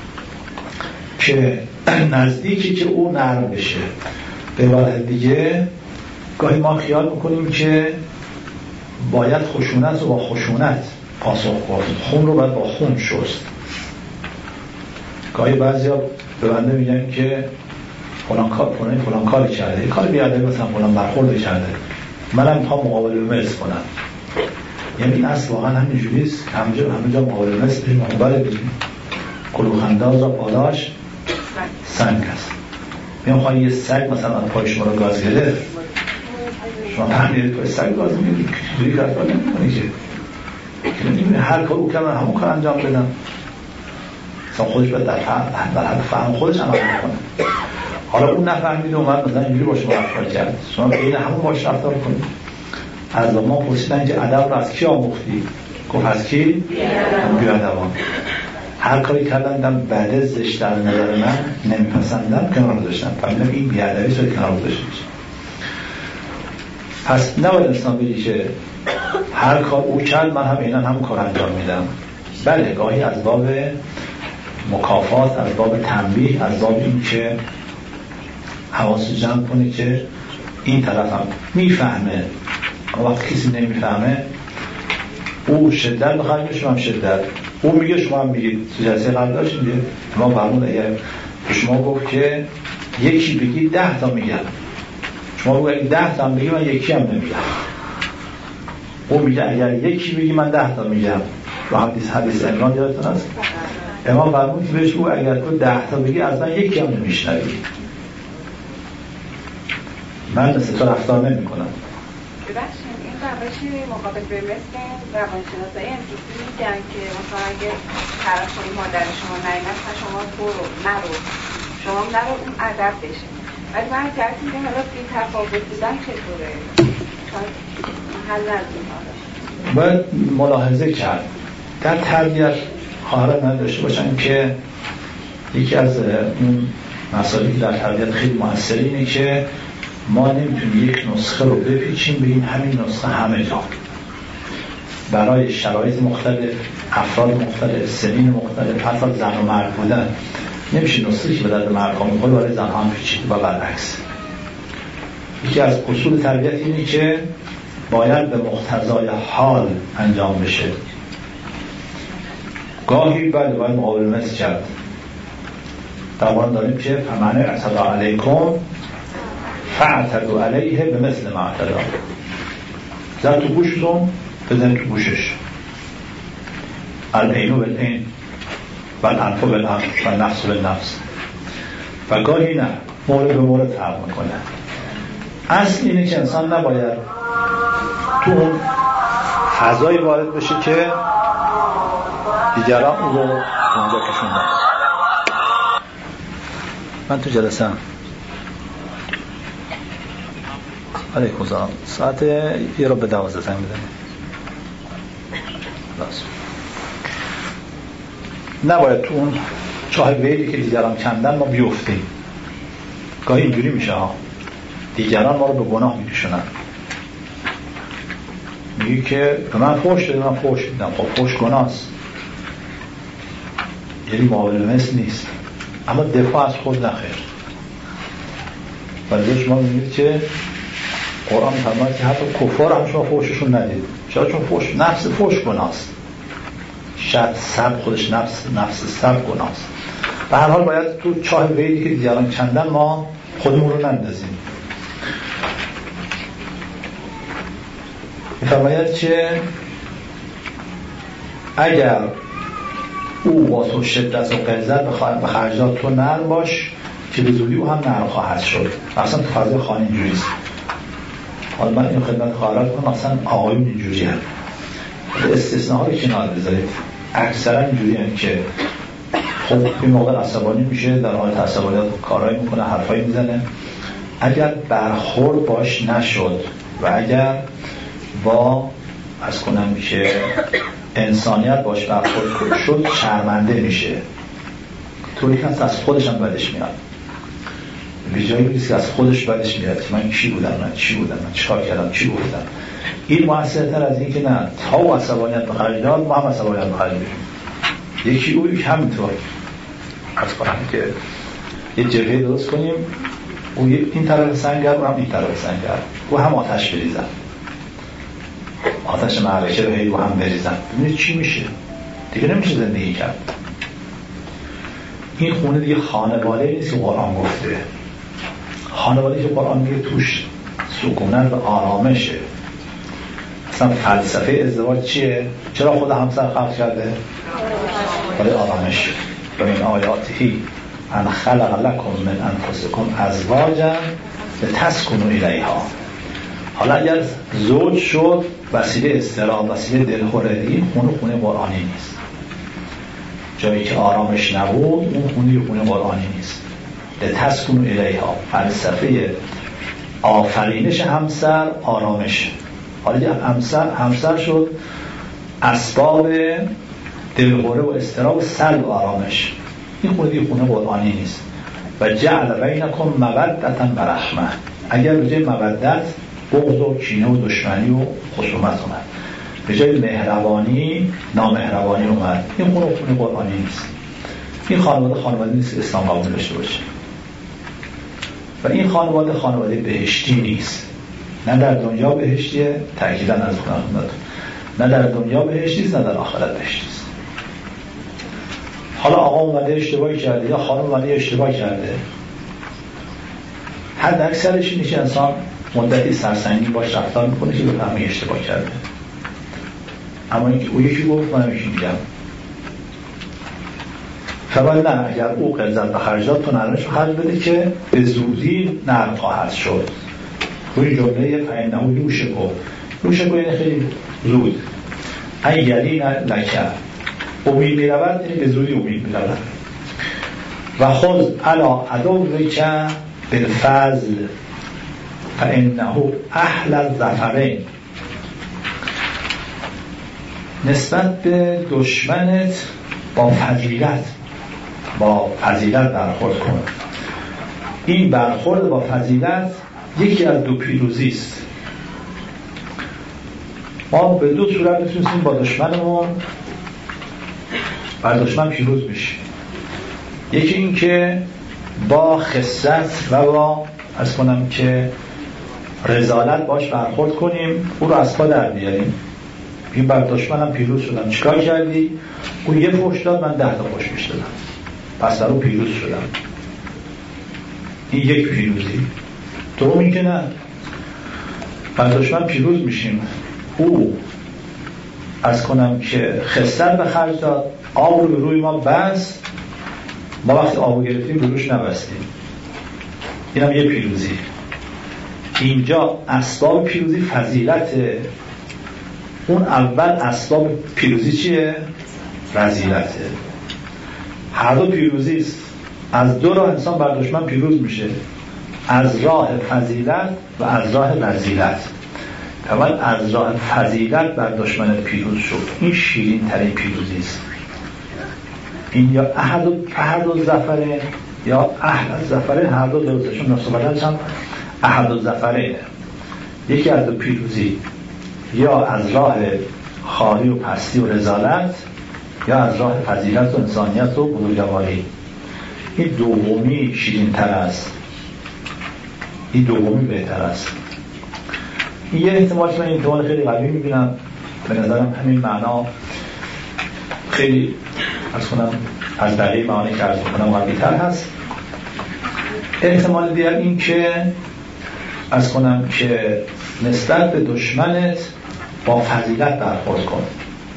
که نزدیکی که او نرم بشه. به عبارت دیگه گاهی ما خیال میکنیم که باید خشونت رو با خشونت پاسخ گفت، خون رو باید با خون شست. گاهی بعضیا به بنده میگن که فلان کاری کرده، یک کار بیادبی مثلا فلان برخورد کرده، منم میخوام مقابله مثل کنم. یعنی این اصل واقعا همینجوریست که همه جا مقابله مثل بشیم. مقابله بشیم کلوخنداز را پاداش سنگ است. میخوایی یه سگ مثلا پای شما رو گاز گرفت، شما فهمیدید پای سگ گاز میگید جوری رفتار نمی‌کنی که نمی‌دونی هر کار او کنم همون کار انجام بدم. مثلا خودش باید در حد فهم خودش عمل میکنه. حالا اون نفهمید اومد مثلا اینجوری با شما رفتار کرد، شما بین همون باش رفتار کنید. از ما پرسیدن که ادب رو از کی آموختی؟ گفت از کی؟ بیادبان. هر کاری کردن دیدم بده زشت در نظر من نمیپسندم کنار گذاشتم، فهمیدم این بیادبی شد کنار گذاشته میشه. پس نباید انسان بگی که هر کار او کرد من هم عیناً هم کار انجام میدم. بله گاهی از باب مکافات، از باب تنبیه، از باب این که حواس جمع کنه که این طرف هم میفهمه، وقتی کسی نمیفهمه او شدت بخواهد شما هم شدت، او میگه شما هم میگید. تو جلسه قبل داشت میگه ما فرمود اگر شما گفت که یکی بگی 10 تا میگم، شما بگو اگه 10 تا هم بگی من یکی هم نمیگم. او میگه اگر یکی بگی من 10 تا میگم. رو حدیث عمران یادتون هست؟ امام فرمود بهش او اگر تو 10 تا بگی از من یکی هم نمیشنوی، من مثل تو رفتار نمی کنم. ببخشید این روشی مقابل به مثل روانشناسای امروزی میگن که مثلا اگه طرفای مادر شما نیامد و شما تو رو نرو شما نرو اون ادب بشه، ولی من جهت میگم حالا بی تفاوت بودن چطوره؟ چون حل نداریم. باید ملاحظه کرد در تربیت خواهرات نداشته باشن که یکی از اون مسائلی که در تربیت خیلی موثر اینه که ما نمیتونیم یک نسخه رو بپیچیم بگیم همین نسخه همه جا. برای شرایط مختلف، افراد مختلف، سنین مختلف، حتی زن و مرد بودن نمیشه نسخه که به درد مرد ها میخوره برای زن ها هم پیچید و برعکس. یکی از اصول تربیت اینه که باید به مقتضای حال انجام بشه. گاهی باید مقاومت کرد. در قرآن داریم که فمن اعتدی علیکم فاعتدوا علیه بمثل ما اعتدی. زد تو گوشتون بزن تو گوشش. العین بالعین و الانف بالانف و النفس بالنفس. و گاهی نه، مورد به مورد فرق میکنه. اصل اینه که انسان نباید تو اون فضایی وارد بشه که دیگران او رو اونجا کشوندن. من تو جلسه علیکم السلام ساعت 11:12 زنگ بزنید. نباید تو اون چاه ویلی که دیگران کندن ما بیفتیم. گاهی اینجوری میشه ها، دیگران ما رو به گناه میکشونن. میگه که به من فحش دادی من فحش میدم. خب فحش گناه است، یعنی معامله مثل نیست، اما دفاع از خود نخیر. ولی شما میگید که قرآن فرماید که حتی کفار هم شما فحششون ندید. چرا؟ چون فحش نفس فحش گناه است. شاید سب خودش نفس سب گناه است. به هر حال باید تو چاه ویلی که دیگران کندن ما خودمون رو نندازیم. میفرماید که اگر او با تو شدت و غلظت به خرجات تو نرم باش که به زودی او هم نرم خواهد شد. مثلا تو فضای خانه اینجوریست. حالا من این خدمت خواهرات کنم مثلا آقایون اینجوری هم استثناء رو کنار بذارید. اکثرا اینجوری هم که خب این موقع عصبانی میشه، در حالت عصبانیت کارهایی میکنه، حرفایی میزنه. اگر برخورد باش نشد و اگر با از کنم میشه انسانیت باش برخورد شد شرمنده میشه. طوری که از خودش هم بدش میاد. به جایی نیست که از خودش بدش میاد که من چی بودم، من چیکار کردم، چی گفتم. این موثرتر از این که نه تا و عصبانیت بخرج داد ما هم عصبانیت بخرج میشیم. یکی اوی که همینطور از کنم که یه جبهه درست کنیم، او این طرف سنگر و هم این طرف سنگر، او هم آتش بریزن، آتش معرکه رو هی رو هم بریزن. ببینید چی میشه. دیگه نمیشه زندگی کرد. این خونه دیگه خانواده نیست که قرآن گفته. خانواده که قرآن میگه توش سکونت و آرامشه. اصلا فلسفه ازدواج چیه؟ چرا خود همسر خلق کرده؟ برای آرامش. و من آیاته ان خلق لکم من انفسکم ازواجا لتسکنوا الیها. حالا اگر زوج شد وسیله استراحت، وسیله دلخوردگی، خونه قرآنی نیست. جایی که آرامش نبود اون خونه قرآنی نیست. لتسکنوا الیها، فلسفه آفرینش همسر آرامش. حالا که همسر شد اسباب دلهوره و اضطراب و سلب آرامش. این خونه دیگه خونه قرآنی نیست. و جعل بینکم مودة و رحمه، اگر به جای مودت بغض و کینه و دشمنی و خصومت اومد، به جای مهربانی نامهربانی اومد، این خونه قرآنی نیست. این خانواده نیست اسلام قبول داشته باشه. و این خانواده بهشتی نیست. نه در دنیا بهشتیه، تأکیداً از خانواده، نه در دنیا بهشتیست، نه در آخرت بهشتیست. حالا آقا اومده اشتباهی کرده یا خانم اومده اشتباه کرده، حد اکثرش اینه که انسان مدتی سرسنگین باش رفتار میکنه که بفهمه اشتباه کرده. اما اینکه او یکی گفت منم یکی میگم، فوال نه، اگر او قرضت به خرجات تو نرمش خرج بده که به زودی نرم خواهد شد. روی جمله فإنه یوشک یعنی خیلی زود، این یلی لکه امید میرود، یعنی به زودی امید میرود. و خود علا عدوک بالفضل فإنه اهل الظفرین، نسبت به دشمنت با فضیلت برخورد کن. این برخورد با فضیلت یکی از دو پیروزی است. ما به دو صورت میتونیم با دشمنمون بر دشمن پیروز بشیم. یکی این که با خست و با از کنم که رذالت باش برخورد کنیم، او رو از پا در بیاریم. این بر دشمنم پیروز شدم، چیکار کردی؟ او یه فحش داد، من 10 تا فحش بهش دادم، پس در او پیروز شدم. این یک پیروزی. دوم این که نه، بر دشمن پیروز میشیم، او از کنم که خستر به خرج داد، آب رو به روی ما بس، ما وقتی آب رو گرفتیم به روش نبستیم. این هم یه پیروزی. اینجا اسباب پیروزی فضیلته، اون اول اسباب پیروزی چیه؟ رذیلته. هر دو پیروزی است. از دو راه انسان بر دشمن پیروز میشه، از راه فضیلت و از راه رذیلت. اول از راه فضیلت بر دشمن پیروز شد، این شیرین ترین پیروزی است. این یا احد الظفرین یا اهل الظفرین، هر دو درستشون نصبتش هم احد الظفرین، یکی از دو پیروزی، یا از راه خاری و پستی و رذالت، یا از راه فضیلت و انسانیت و بزرگواری. این دومی شیرین تر است، این دومی بهتر است. این یه احتمال که من این احتمال خیلی قوی میبینم، به نظرم همین معنا خیلی از بقیه معانی که عرض کنم قوی تر هست. احتمال دیگر این که از کنم که نسبت به دشمنت با فضیلت برخورد کن.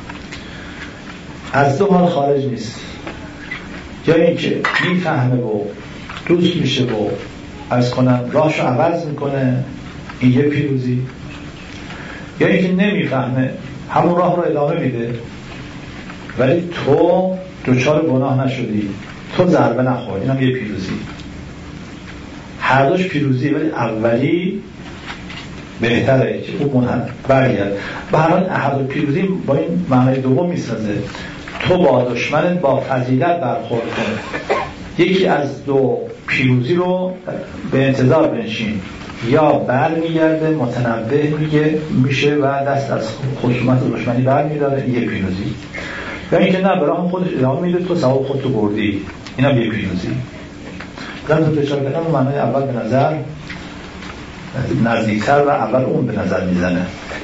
از دو حال خارج نیست، یا این که میفهمه و دوست میشه و از کنم راهشو عوض میکنه، این یه پیروزی، یا این که نمیفهمه همون راه رو ادامه میده ولی تو دچار گناه نشدی، تو ضربه نخوردی، این هم یه پیروزی. هر دوش پیروزی، ولی اولی بهتره که اون برگرد. به هر حال احد پیروزی با این معنی دوم میسازه، تو با دشمنت با فضیلت برخورد کن. یکی از دو پیروزی رو به انتظار بنشین، یا بر میگرده متنبه میشه و دست از خصومت و دشمنی بر میداره، یه پیروزی. یا اینکه نه، برای خودش ادامه میده، تو ثواب خودتو بردی، اینم یه پیروزی. در تو اشاره کردم اون معنی اول به نظر نزدیکتر و اول اون به نظر میزنه.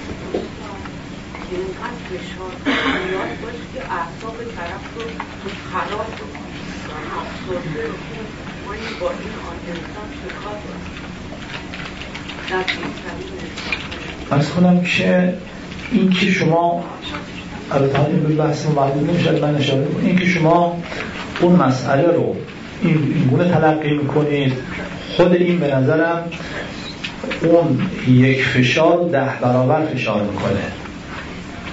از کنم که این که شما البته این به بحث معلوم نمیشه، من اشاره کنم این که شما اون مسئله رو این گونه تلقی میکنید، خود این به نظرم اون یک فشار 10 برابر فشار میکنه.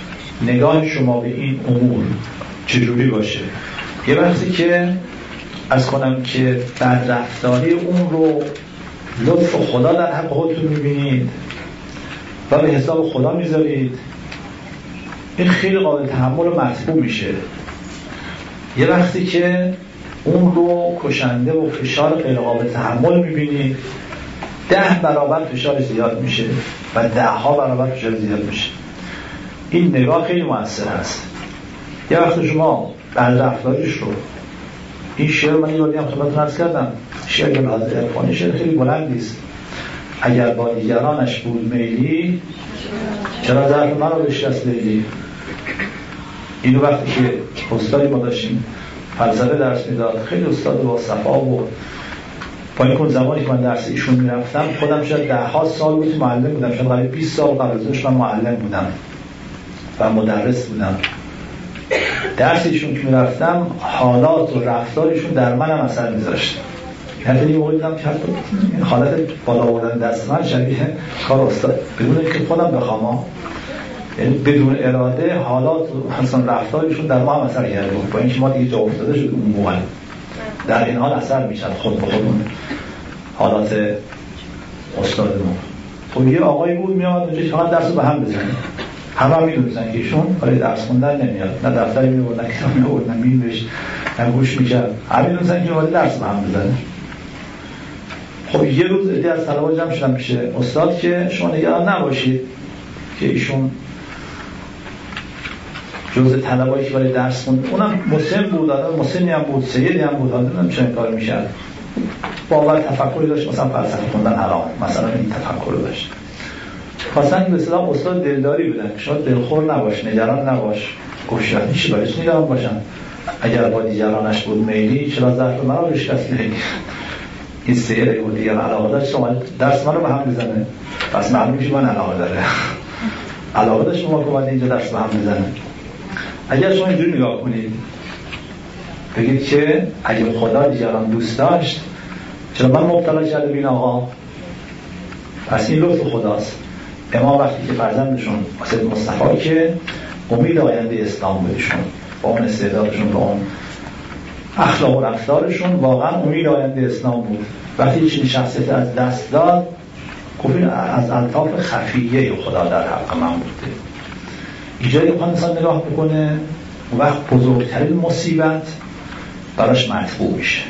نگاه شما به این امور چجوری باشه؟ یه وقتی که از کنم که بدرفتاری اون رو لطف خدا در حق خودتون میبینید و به حساب خدا میذارید، این خیلی قابل تحمل و مطبوع میشه. یه وقتی که اون رو کشنده و فشار غیر قابل تحمل میبینید، 10 برابر فشار زیاد میشه و 10 برابر فشار زیاد میشه. این نگاه خیلی مؤثر هست. یه وقت شما بدرفتاریش رو، این شعر من یه باری هم خدمتتون عرض کردم، شعر لحاظ عرفانی شعر خیلی بلندی است. اگر با دیگرانش بود میلی چرا ظرف من رو بشکست لیلی. اینو وقتی که استادی ما داشتیم فلسفه درس میداد، خیلی استاد با صفا و با این کن زمانی که من درس ایشون میرفتم خودم شاید 10 سال بود معلم بودم، شاید قریب 20 سال قبل ازش من معلم بودم و مدرس بودم. درس ایشون که میرفتم حالات و رفتارشون در منم اثر میذاشت. یعنی این موقعی دیدم که این حالت بالا آوردن دست من شبیه کار استاد بدون اینکه خودم بخوام، یعنی بدون اراده حالات و مثلا رفتارشون در ما هم اثر کرده بود، با اینکه ما دیگه جا افتاده شد اون موقع در این حال اثر میشد خود به خودمون حالات استادمون. خب یه آقایی بود میاد اونجا فقط درس رو به هم بزنه، همه میدونستن که ایشون برای درس خوندن نمیاد، نه دفتری میبردن کتاب میبردن مینوشت نه گوش میکرد، همه میدونستن که برای درس به هم بزنه. خب یه روز عده‌ای از طلبا جمع شدن پیش استاد که شما نگران نباشید که ایشون جزء طلبایی که برای درس خوند، اونم مسن بود، آدم مسنی هم بود، سیدی هم بود، آدم چنین کار می‌کرد. باور تفکری داشت، مثلا فلسفه خوندن حرام، مثلا این تفکر داشت. خواستن که به اصطلاح استاد دلداری بودن، شما دلخور نباش، نگران نباش، گوشت میشه برایش نگران باشن. اگر با دیگرانش بود میلی چرا ظرف من رو بشکست لیلی. این سیره بود دیگر علاقه داشت شما درس من رو به هم بزنه، پس معلوم میشه من علاقه داره، علاقه داشت شما که اینجا درس به هم بزنه. اگر شما اینجوری نگاه کنید بگید که اگه خدا دیگران دوست داشت چرا من مبتلا کرده بین آقا، پس این لطف خداست. امام وقتی که فرزندشون واسه مصطفی که امید آینده اسلام بهشون، با اون استعدادشون، با اون اخلاق و رفتارشون واقعا امید آینده اسلام بود. وقتی این شخصیت از دست داد گفتین از الطاف خفیه خدا در حق من بوده. اینجا که انسان نگاه بکنه وقت بزرگترین مصیبت براش مطبوع میشه.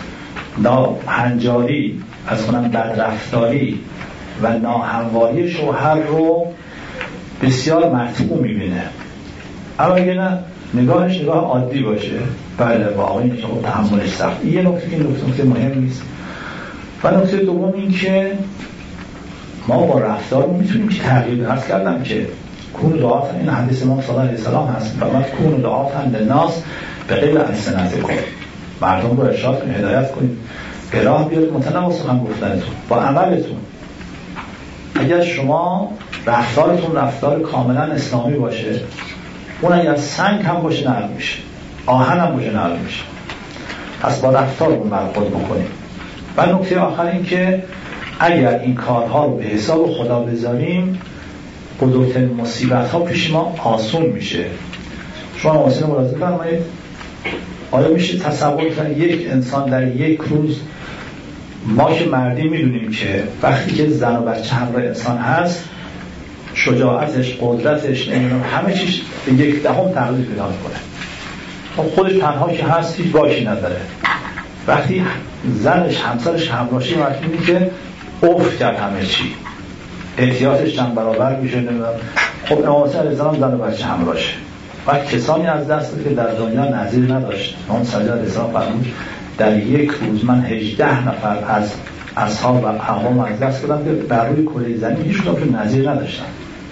ناهنجاری از کنم بدرفتاری و ناهمواری شوهر رو بسیار مطبوع میبینه. اما اگه نه نگاهش نگاه عادی باشه، بله واقعا این تحملش سخت. این یه نکته که نکته مهم نیست. و نکته دوم این که ما با رفتار میتونیم که تغییر درست کردم که کون دعاتا، این حدیث امام صلی الله علیه و سلم هست، فرمود کون دعاتا للناس بغیر السنتکم، مردم رو ارشاد کنید، هدایت کنید، به راه بیارید متنوع سخن گفتنتون با عملتون. اگر شما رفتارتون رفتار کاملا اسلامی باشه، اون اگر سنگ هم باشه نرم میشه، آهن هم باشه نرم میشه. پس با رفتارمون برخورد بکنیم. و نکته آخر این که اگر این کارها رو به حساب خدا بذاریم بزرگترین مصیبت ها پیش ما آسون میشه. شما محسن ملاحظه فرمایید، آیا میشه تصور کنید یک انسان در یک روز، ما که مردی میدونیم که وقتی که زن و بچه همراه انسان هست شجاعتش، قدرتش، همه چیز به 1/10 تغییر پیدا میکنه. خودش تنها که هست هیچ باکی نداره. وقتی زنش همسرش همراهشه وقتی میبینی که افت کرد همه چی، احتیاطش چند برابر میشه. خب امام حسین علیه السلام زن و بچه همراهشه و کسانی از دست داد که در دنیا نظیر نداشت. امام صلی الله علیه السلام فرمود در یک روز من 18 نفر از اصحاب و اقوام از دست دادم که بر روی کره زمین هیچ کدوم نظیر نداشتن.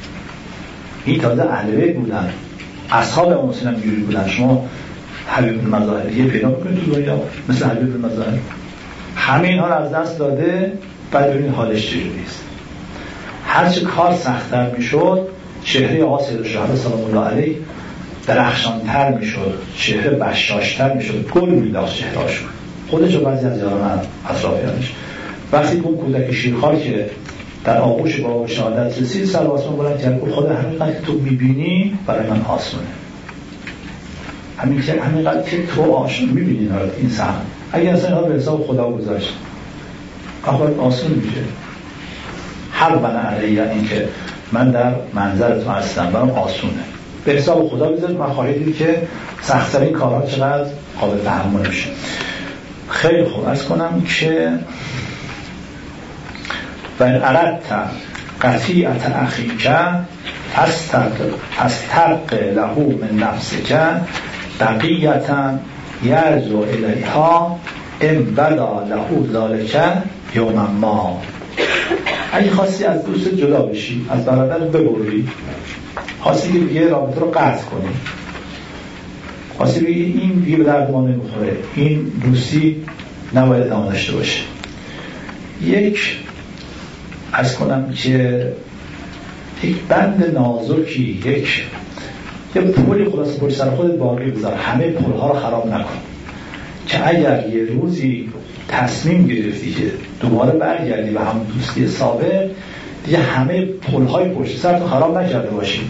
این تازه اهل بیت بودن، اصحاب امام حسین هم اینجوری بودن. شما حبیب المظاهری پیدا می‌کنید تو دنیا مثل حبیب المظاهری، همه اینها رو از دست داده، بعد ببینید حالش چجوری است. هرچه کار سخت‌تر میشد چهره آقا سید الشهدا سلام الله علیه درخشان‌تر میشد، چهره بشاشتر میشد، گل می‌داشت چهره‌اش. خودش و بعضی از یاران اطرافیانش وقتی اون کودک شیرخوار که در آغوش بابا شهادت رسید سر آسمان بلند کرد، خدا همین که تو می‌بینی برای من آسونه. همینقدر که تو آشنا میبینین این سهم اگه اصلا اینا به حساب خدا گذاشت اخوات آسون میشه. حربن علیه، این که من در منظر تو هستم برام آسونه، به حساب خدا بذارید. من خواهید دید که سخت‌ترین کارها چقدر قابل تحمل میشه. خیلی خوب عرض کنم که و ان اردت قطیعت اخیک فاسترق له من نفسک بقیة یرجو الیها ان بدا له ذلک یوما ما. اگه خواستی از دوست جدا بشی، از برادر ببری، خواستی که دیگه رابطه رو قطع کنی، خواستی بگی این دیگه به درد ما نمیخوره، این دوستی نباید ادامه داشته باشه، عرض کنم که یک بند نازکی، یه پولی خلاص پشت سر خودت باقی بذار، همه پولها رو خراب نکن که اگر یه روزی تصمیم گرفتی که دوباره برگردی به همون دوستی سابق، دیگه همه پولهای پشت سر تو خراب نکرده باشی.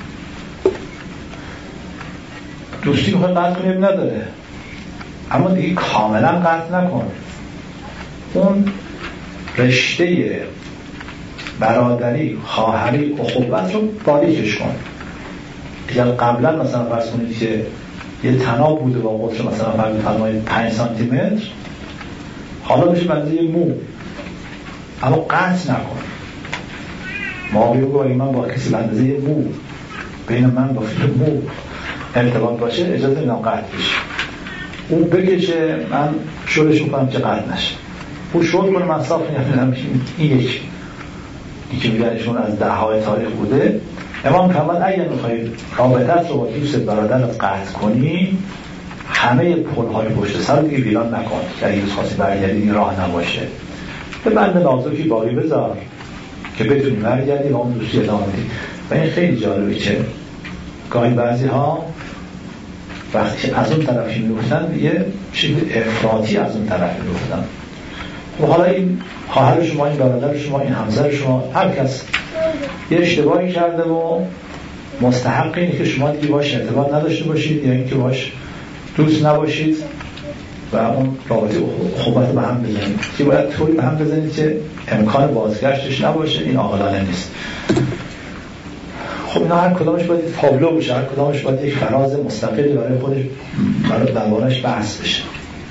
دوستی میخوای قطع کنی نداره، اما دیگه کاملا قطع نکن. اون رشته برادری، خواهری، اخوت رو باریکش کن. اگر قبلا مثلا فرض کنید که یه طناب بوده با قطر مثلا فرمایید 5 سانتی متر، حالا بشه بنده یه مو، اما قطع نکن. ما بگو اگه من با کسی بنده یه مو بین من با مو ارتباط باشه، اجازه میدم قطع بشه. اون بگه که من شورش میکنم که قطع نشه، اون شور کنه من صاف نمیدونم. این یکی میگنشون از دههای تاریخ بوده. امام فرمود اگر میخواید رابطت رو با دوست برادر قطع کنی، همه پلهای پشت سر دیگه ویران نکن که اگه خاصی برگردی این راه نباشه، به بند نازکی باقی بذار که بتونی برگردی و اون دوستی ادامه بدی. و این خیلی جالبه که گاهی بعضی ها وقتی از اون طرفی میفتن یه چیز افراطی از اون طرف میفتن. و حالا این خواهر شما، این برادر شما، این همسر شما، هر کس یه اشتباهی کرده و مستحق اینه که شما دیگه باش ارتباط نداشته باشید یا اینکه باش دوست نباشید و اون رابطه اخوت به هم بزنید که باید طوری به هم بزنید که امکان بازگشتش نباشه. این عاقلانه نیست. خب اینا هر کدامش باید تابلو بشه، هر کدامش باید یک فراز مستقلی برای خودش دربارش بحث بشه.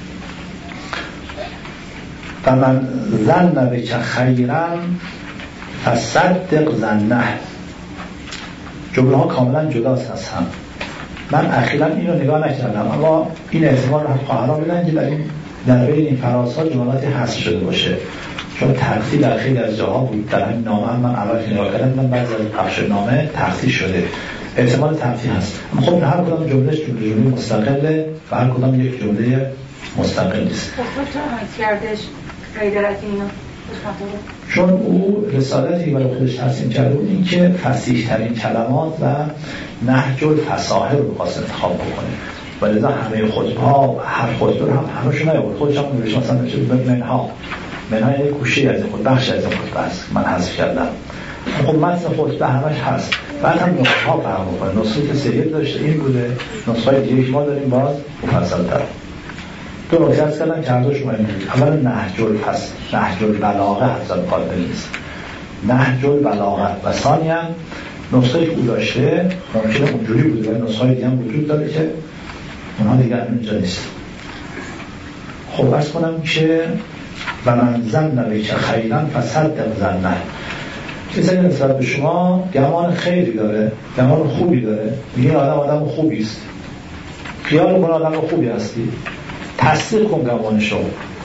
و من ظن بک خیرا فصدق ظنه. جمله ها کاملا جداست از هم. من اخیراً اینو نگاه نکردم، اما این احتمال رو هم خواهران بدن که در بین این فرازها جملاتی حذف شده باشه، چون ترتیب در خیلی از جاها بود. در همین نامه هم من اول که نگاه کردم من بعضی از بخش نامه ترتیب شده، احتمال ترتیب هست. اما خب هر کدام جملهش جمله مستقله و هر کدام یک جمله مستقل نیست. چرا حذف کردش غیر از اینا؟ چون او رسالتی برای خودش ترسیم کرده بود این که فصیح ترین کلمات و نهج الفصاحه رو بخواست انتخاب بکنه و لذا همه خطبه‌ها هر خطبه رو هم همشون نیاورد، خودش هم نوشت مثلا منها یه گوشه از خود بخش از خطبه است من حذف کردم. خب متن خطبه همش هست. بعد هم نسخه ها فرق می‌کنه. نسخه که سید داشته این بوده، نسخه دیگه که ما داریم باز مفصل‌تر. دو نکته از کردن که هر دوش مهم بود. اولا نهج البلاغه حضرت قادر نیست، نهج البلاغه، و ثانیاً نسخه که او داشته ممکنه اونجوری بوده ولی نسخه دیگه هم وجود داره که اونها دیگه اینجا نیست. خب عرض کنم که و من ظن بک خیرا فصدق ظنه، کسی که نسبت به شما گمان خیری داره، گمان خوبی داره، میگه آدم خوبی است، خیال کن آدم خوبی هستی، تصدیق کن گمان شما.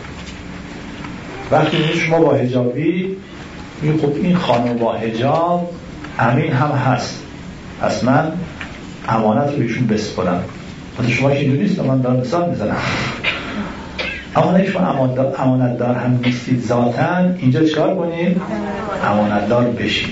وقتی شما با حجابی میگه خب این خانم با حجاب امین هم هست، پس من امانت رو ایشون بسپرم. شما که اینجوری نیست، من دارم مثال میزنم. اما نه شما امانتدار هم نیستید ذاتاً، اینجا چکار کنید؟ امانتدار بشید.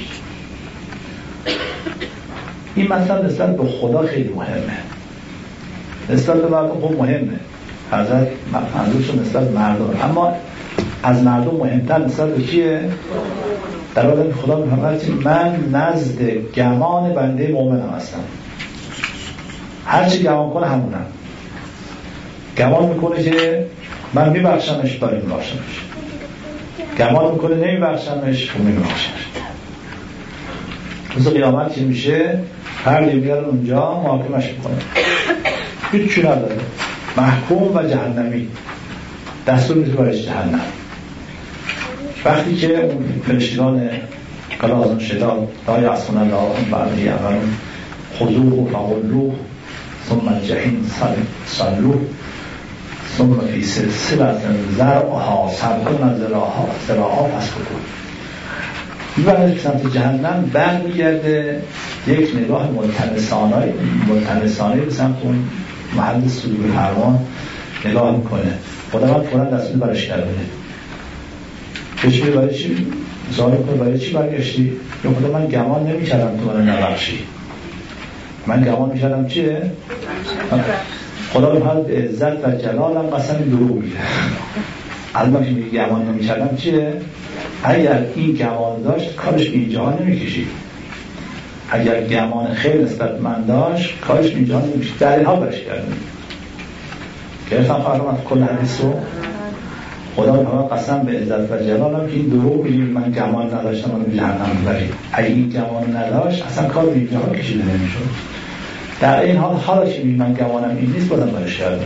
این مثلا نسبت به خدا خیلی مهمه، نسبت به مردم خب مهمه، حضرت منظورشون نسبت به مردم، اما از مردم مهمتر نسبت به کیه؟ در واقع خدا میفرماید من نزد گمان بنده مؤمنم هستم. هرچی گمان کنه همونم. گمان میکنه که من میبخشمش، برای میبخشمش. گمان میکنه نمیبخشمش، خب نمیبخشمش. روز قیامت که میشه پردی میارن اونجا محاکمش میکنه، هیچ چی نداره، محکوم و جهنمی، دستور میده برایش جهنم. وقتی که اون فرشتگان کلازم شداد لا یعصون الله ما یأمرون خذوه فغلوه ثم الجحیم صلوه ثم فی سلسلة ذرعها 70 ذراعا فاسلکوه. میبرد سمت جهنم، برمیگرده یک نگاه ملتمسانه به سمت اون محل صدور فرمان نگاه میکنه. خدا من فوراً دستور برش کرده کشوری برای چی؟ سوال میکنه برای چی برگشتی؟ یا خدا من گمان نمی کردم تو من نبخشی. من گمان می کردم چیه؟ خدا به حال به عزت و جلالم قسم دروغ میگه. البته میگه گمان نمی کردم چیه؟ اگر این گمان داشت کارش اینجا نمی کشید. اگر گمان خیلی نسبت من داشت کارش اینجا نمی کشید. دلیل ها برش کردم گرفتم فرمت کل حدیث رو. خدا به قسم به عزت و جلالم که این دروغ میگه من گمان نداشتم منو به جهنم میبرید. اگه این گمان نداشت اصلا کار به اینجا کشیده نمیشد. در این حال حالا که من گمانم این نیست بازم برش کردم.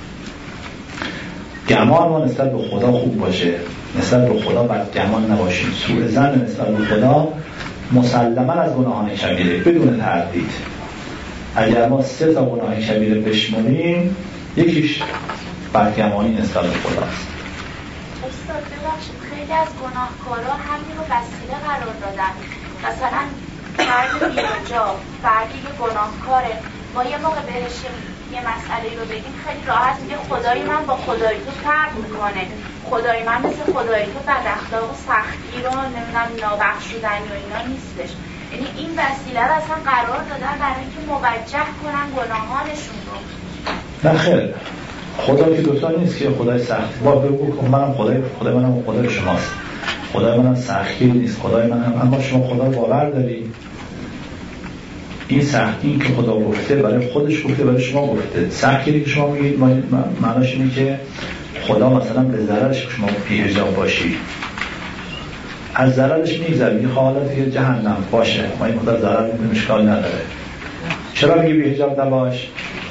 گمان ما نسبت به خدا خوب باشه، نسبت به خدا بد گمان نباشیم. سوء ظن نسبت به خدا مسلما از گناهان کبیره بدون تردید. اگر ما 3 گناه کبیره بشمونیم یکیش بدگمانی نسبت به خداست. استاد ببخشید خیلی از گناهکارا همین رو وسیله قرار دادن. مثلا فرد بی‌حجاب، فردی که گناهکاره، ما یه موقع بهش یه مسئله رو بگیم خیلی راحت میگه خدای من با خدای تو فرق میکنه، خدای من مثل خدای تو بد اخلاق و سختی رو نمیدونم نابخشودنی و اینا نیستش. یعنی این وسیله رو اصلا قرار دادن برای اینکه موجه کنن گناهانشون رو. نه خیر، خدا که دوتا نیست که خدای سختی با بگو که منم خدای منم خدای شماست، خدای منم سختی نیست، خدای منم. اما شما خدا باور داری؟ این سختی که خدا گفته برای خودش گفته، برای شما گفته. سختی که شما میگید معناش اینه که خدا مثلا به ضررش شما بی‌حجاب باشی، از ضررش میگذره، یه حالتی جهنم باشه، ما این خدا ضرر میکنه اشکال نداره. چرا میگه بی‌حجاب نباش؟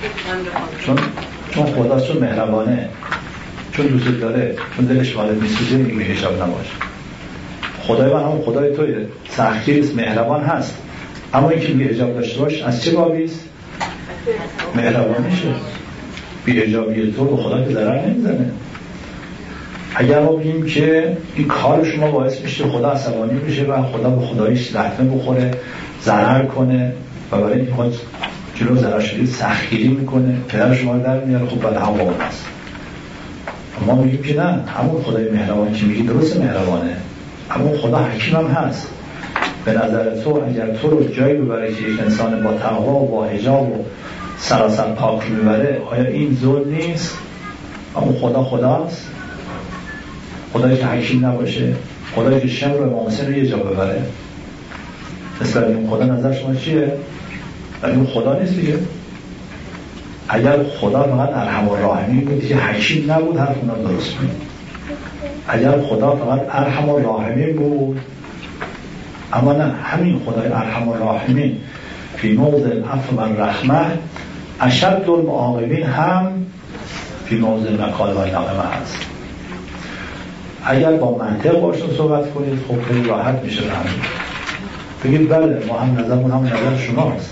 چون خدا چون مهربانه، چون دوست داره، چون دلش والد میسوزه میگه بی‌حجاب نباش. خدای من هم خدای توی سختی است، مهربان هست، اما اینکه بی‌حجاب داشته باش از چه بابیست؟ مهربانیشه. بی‌حجابی تو به خدا که ضرر نمیزنه. اگر ما بگیم که این کار شما باعث میشه خدا عصبانی میشه و خدا به خداییش لطمه بخوره، ضرر کنه و برای این خود جلو ضرر شدید سختگیری میکنه، پدر شما رو در میاره، خب بعد هم واقع هست. ما میگیم که نه، همون خدای مهربانی که میگی درست مهربانه، همون خدا حکیم هم هست. به نظر تو اگر تو رو جایی ببره که یک انسان با تقوا و با حجاب و سراسر پاک میبره، آیا این ظلم نیست؟ اما خدا خداست، خدایی که حکیم نباشه، خدایی که شمر و امام حسین رو یه جا ببره. مثل این خدا نظر شما چیه؟ این خدا نیست دیگه. اگر خدا فقط ارحم الراحمین بود که حکیم نبود حرف اونا درست بود. اگر خدا فقط ارحم الراحمین بود، اما نه، همین خدای ارحم الراحمین فی موضع العفو و الرحمه اشد المعاقبین هم فی موضع النکال و النقمه هست. اگر با منطق باشون صحبت کنید خب خیلی راحت میشه همین بگید بله ما هم نظرمون هم نظر شماست.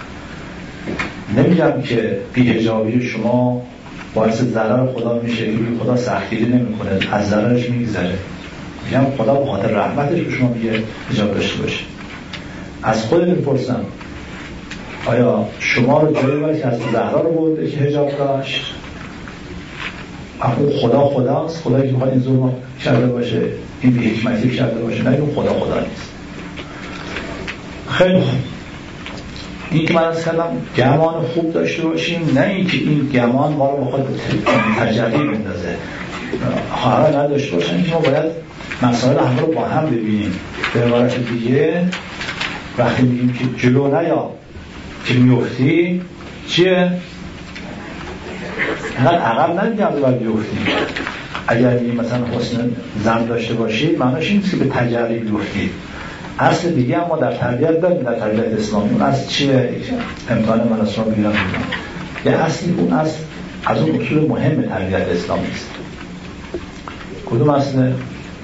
نمیگم که بی‌حجابی شما باعث ضرر خدا میشه که خدا سختگیری نمیکنه، از ضررش میگذره. میگم خدا به خاطر رحمتش به شما میگه حجاب داشته باشه. از خود میپرسم آیا شما رو جایی باید که از زهرا رو برده که حجاب داشت؟ اون خداست، خدایی که میخواد این ظلم کرده باشه، این بی‌حکمتی کرده باشه، نه این خدا نیست. خیلی خوب، این که من از کردم گمان خوب داشته باشیم، نه این که این گمان ما رو بخواد تجلی بندازه. خواهر نداشته باشیم که ما باید مسائل همه رو با هم ببینیم. به عبارت دیگه وقتی میگیم که جلو نیا که میفتی، چیه؟ اینقدر عقب نمیگم باید بیفتیم. اگر مثلا حسن زن داشته باشید معناش این نیست که به تجربی بیفتید. اصل دیگه هم ما در تربیت داریم، در تربیت اسلامی. اون اصل چیه؟ امتحان من اصلا بگیرم یه اصلی، اون اصل از اون اصول مهم تربیت اسلامی است. کدوم اصله؟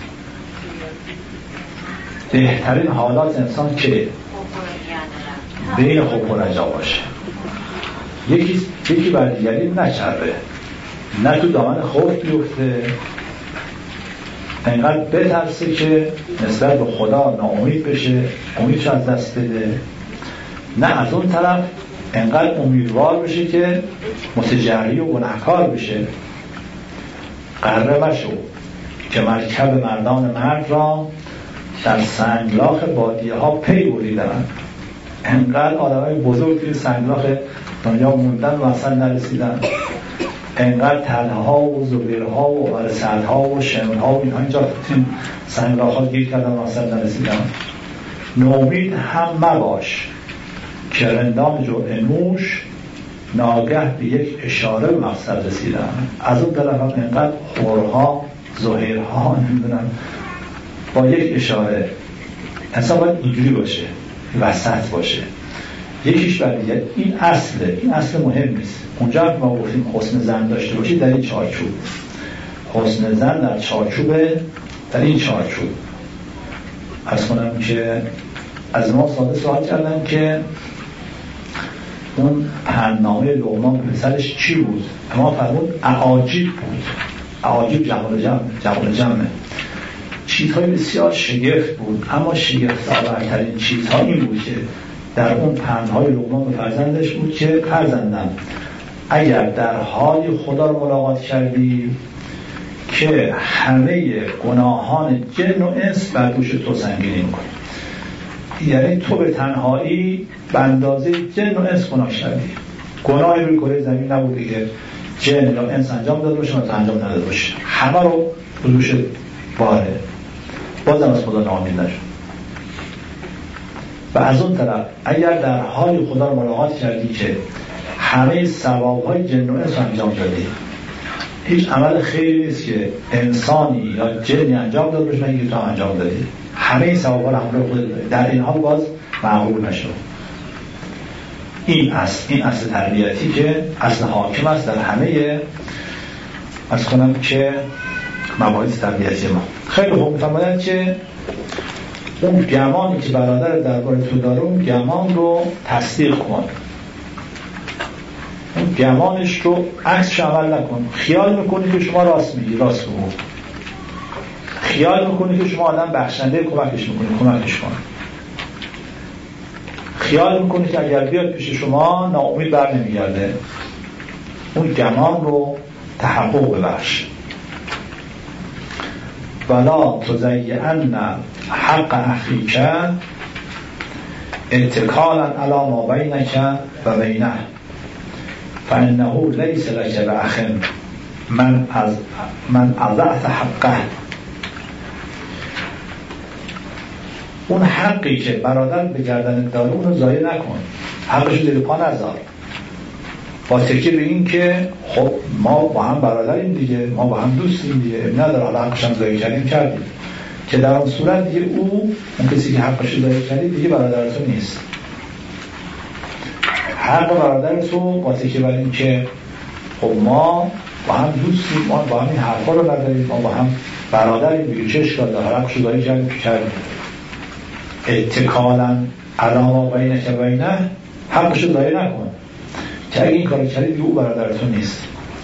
بهترین حالات انسان که بین خوف و رجا باشه، یکی بر دیگری نچربه، نه تو دامن خوف بیفته، انقدر بترسه که نسبت به خدا ناامید بشه، امیدش از دست بده، نه از اون طرف انقدر امیدوار بشه که متجری و گناهکار بشه. قره مشو که مرکب مردان مرد را در سنگلاخ بادیه ها پی بریدن. انقدر آدمای بزرگ توی سنگلاخ دنیا موندن و اصلا نرسیدن، انقدر تلها و زبیرها و سدها و شمرها و اینها اینجا توی سنگلاخ ها گیر کردن و اصلا نرسیدن. نومید هم مباش که رندان جرعه نوش ناگه به یک اشاره به مقصد رسیدن. از اون طرف هم انقدر خورها زهیرها نمیدونم با یک اشاره. انسان باید اینجوری باشه، وسط باشه، یکیش بر دیگه. این اصل مهم نیست. اونجا که ما گفتیم حسن زن داشته باشید در این چارچوب، حسن زن در چارچوبه، در این چارچوب. عرض کنم که از ما ساده سوال کردن که اون پندنامه لقمان پسرش چی بود؟ ما فرمود اعاجیب بود. اعاجیب جمع جمعه، چیزهای بسیار شگفت بود. اما شگفت آورترین چیزها این بود که در اون پندهای لقمان به فرزندش بود که فرزندم اگر در حال خدا رو ملاقات کردی که همه گناهان جن و انس بر دوش تو سنگینی میکنی، یعنی تو به تنهایی به اندازه جن و انس گناه کردی. گناهی روی کره زمین نبوده که جن یا انس انجام داده باشه و تو انجام نداده باشه، همه رو به دوش باره. بازم از خدا ناامید نشو. و از اون طرف اگر در حال خدا رو ملاقات کردی که همه ثواب‌های جن و انس انجام دادی، هیچ عمل خیری نیست که انسانی یا جنی انجام داده باشه مگر تو انجام دادی، همه ثواب‌ها رو همراه خودت داری، در این حال باز معقول نشو. این اصل تربیتی که اصل حاکم است در همه از کنم که مباحث تربیتی ما. خیلی خوب می‌فرمایند که اون گمانی که برادر درباره تو داره، اون گمان رو تصدیق کن، اون گمانش رو عکسش عمل نکن. خیال میکنی که شما راست میگی، راست بگو. خیال میکنی که شما آدم بخشنده، کمکش میکنی، کمکش کن. خیال میکنی که اگر بیاد پیش شما ناامید بر نمیگرده، اون گمان رو تحقق ببخش. ولا تزیئن حق اخیک اتکالا علی ما بینک و بینه فانه لیس لک باخ من اضعت حقه. اون حقی که برادر به گردن داره اون رو ضایع نکن، حقش رو زیر پا نذار، با تکیه به این که خب ما با هم برادریم دیگه، ما با هم دوستیم دیگه، نداره حالا حقش هم ضایع کردیم، که در اون صورت دیگه اون کسی که حقش رو ضایع کردی دیگه برادر تو نیست. حق برادر تو با تکیه بر این که خب ما با هم دوستیم، ما با هم این حرفا رو نداریم، ما با هم برادریم دیگه، چه اشکال داره، حقش رو ضایع کردیم. اتکالا علی ما بینک و بینه، حقش رو ضایع نکن که اگه این کار کردی دیگه او برادر تو نیست.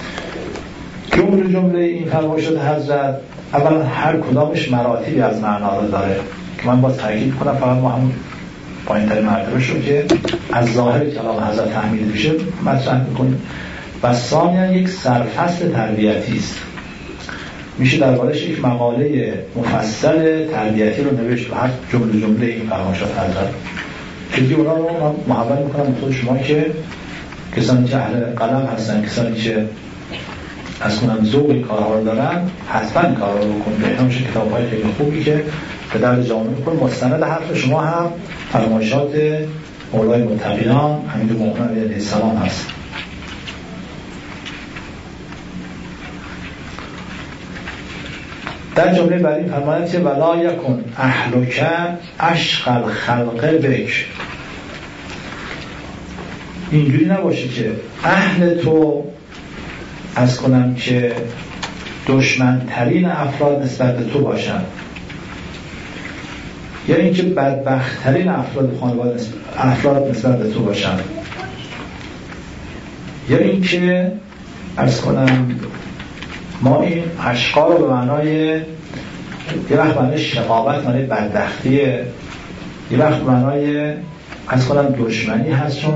جمله این فرمایشات حضرت اولا هر کدامش مراتبی از معنا رو داره که من باز تاکید کنم، فقط ما همون پایین‌ترین مرتبه‌اش رو که از ظاهر کلام حضرت تحمیل بشه مطرح می‌کنیم. و ثانیاً یک سرفصل تربیتی است، میشه دربارش یک مقاله مفصل تربیتی رو نوشت و هر جمله این فرمایشات حضرت که دیگه اونا رو من محول می‌کنم به خود شما که کسانی که اهل قلم هستن، کسانی که از کنم ذوق این کارها رو دارن، حتما این کارها رو بکنید. بهتر میشه کتاب‌های خیلی خوبی که به درد جامعه می‌خوره، مستند حرف شما هم فرمایشات اولای متقیان همین مومن علیه السلام هست. در جمله بعدی فرماید که ولا یکن اهلک اشقى الخلق بک، اینجوری نباشه که اهل تو از کنم که دشمنترین افراد نسبت به تو باشن، یا اینکه بدبختترین افراد خانواده افراد نسبت به تو باشن، یا اینکه از کنم ما این اشقا رو به معنای یه وقت معنای شقاوت، معنای بدبختیه، یه وقت معنای از کنم دشمنی هست، چون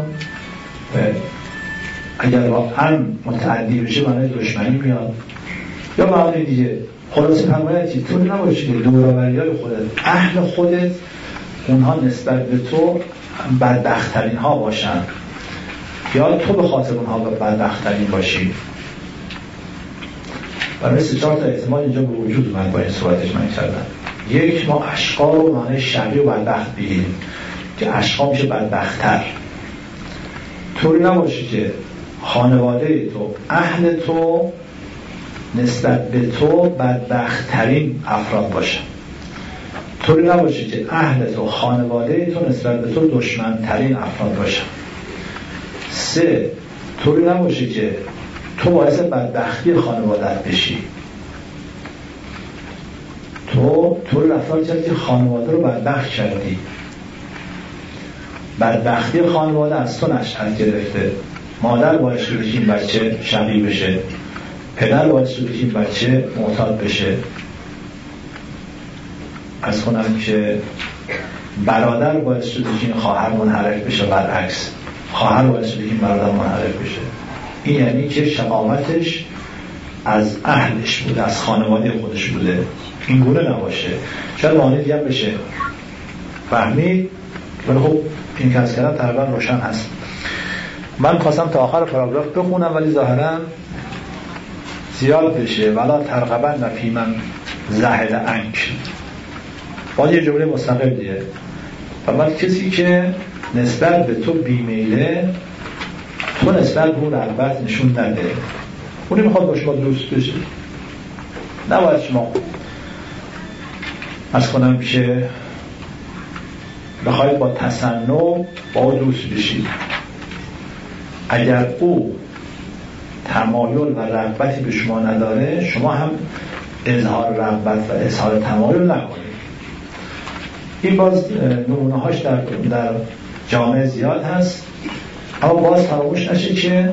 اگر واقعا متعدی بشه معنای دشمنی میاد، یا معنای دیگه. خلاصه فرماید که تو نباشی که دوراوری‌های خودت، اهل خودت، اونها نسبت به تو بدبختترین ها باشن، یا تو به خاطر اونها بدبختترین باشی. و مثل 4 تا احتمال اینجا به وجود اومد با این صورتش من کردم. یک، ما اشقا رو معنی شقی و بدبخت بگیریم که اشقا میشه بدبختتر. طوری نباشی که خانواده تو، اهل تو نسبت به تو بدبختترین افراد باشن. طوری نباشی که اهل تو، خانواده تو نسبت به تو دشمنترین افراد باشن. 3، طوری نباشی که تو باعث بدبختی خانوادت بشی. تو رفتار کردی که خانواده رو بدبخت کردی. بدبختی خانواده از تو نشأت گرفته. مادر باعث شده که این بچه شقی بشه، پدر باعث شده که این بچه معتاد بشه، از کنم که برادر باعث شده که این خواهر منحرف بشه، برعکس خواهر باعث شده که این برادر منحرف بشه. این یعنی که شقاوتش از اهلش بوده، از خانواده خودش بوده. این گونه نباشه. شاید معنی دیگه بشه فهمید، ولی خب این که از کردم تقریبا روشن هست. من خواستم تا آخر پاراگراف بخونم ولی ظاهرا زیاد بشه. ولا ترغبن فی من زهد عنک، باید یه جمله مستقل دیگه. و کسی که نسبت به تو بیمیله، تو نسبت به اون رغبت نشون نده. اونی میخواد با شما دوست بشه، نباید شما از کنم که بخواید با تصنع با او دوست بشید. اگر او تمایل و رغبتی به شما نداره، شما هم اظهار رغبت و اظهار تمایل نکنید. این باز نمونه هاش در جامعه زیاد هست، اما باز فراموش نشه که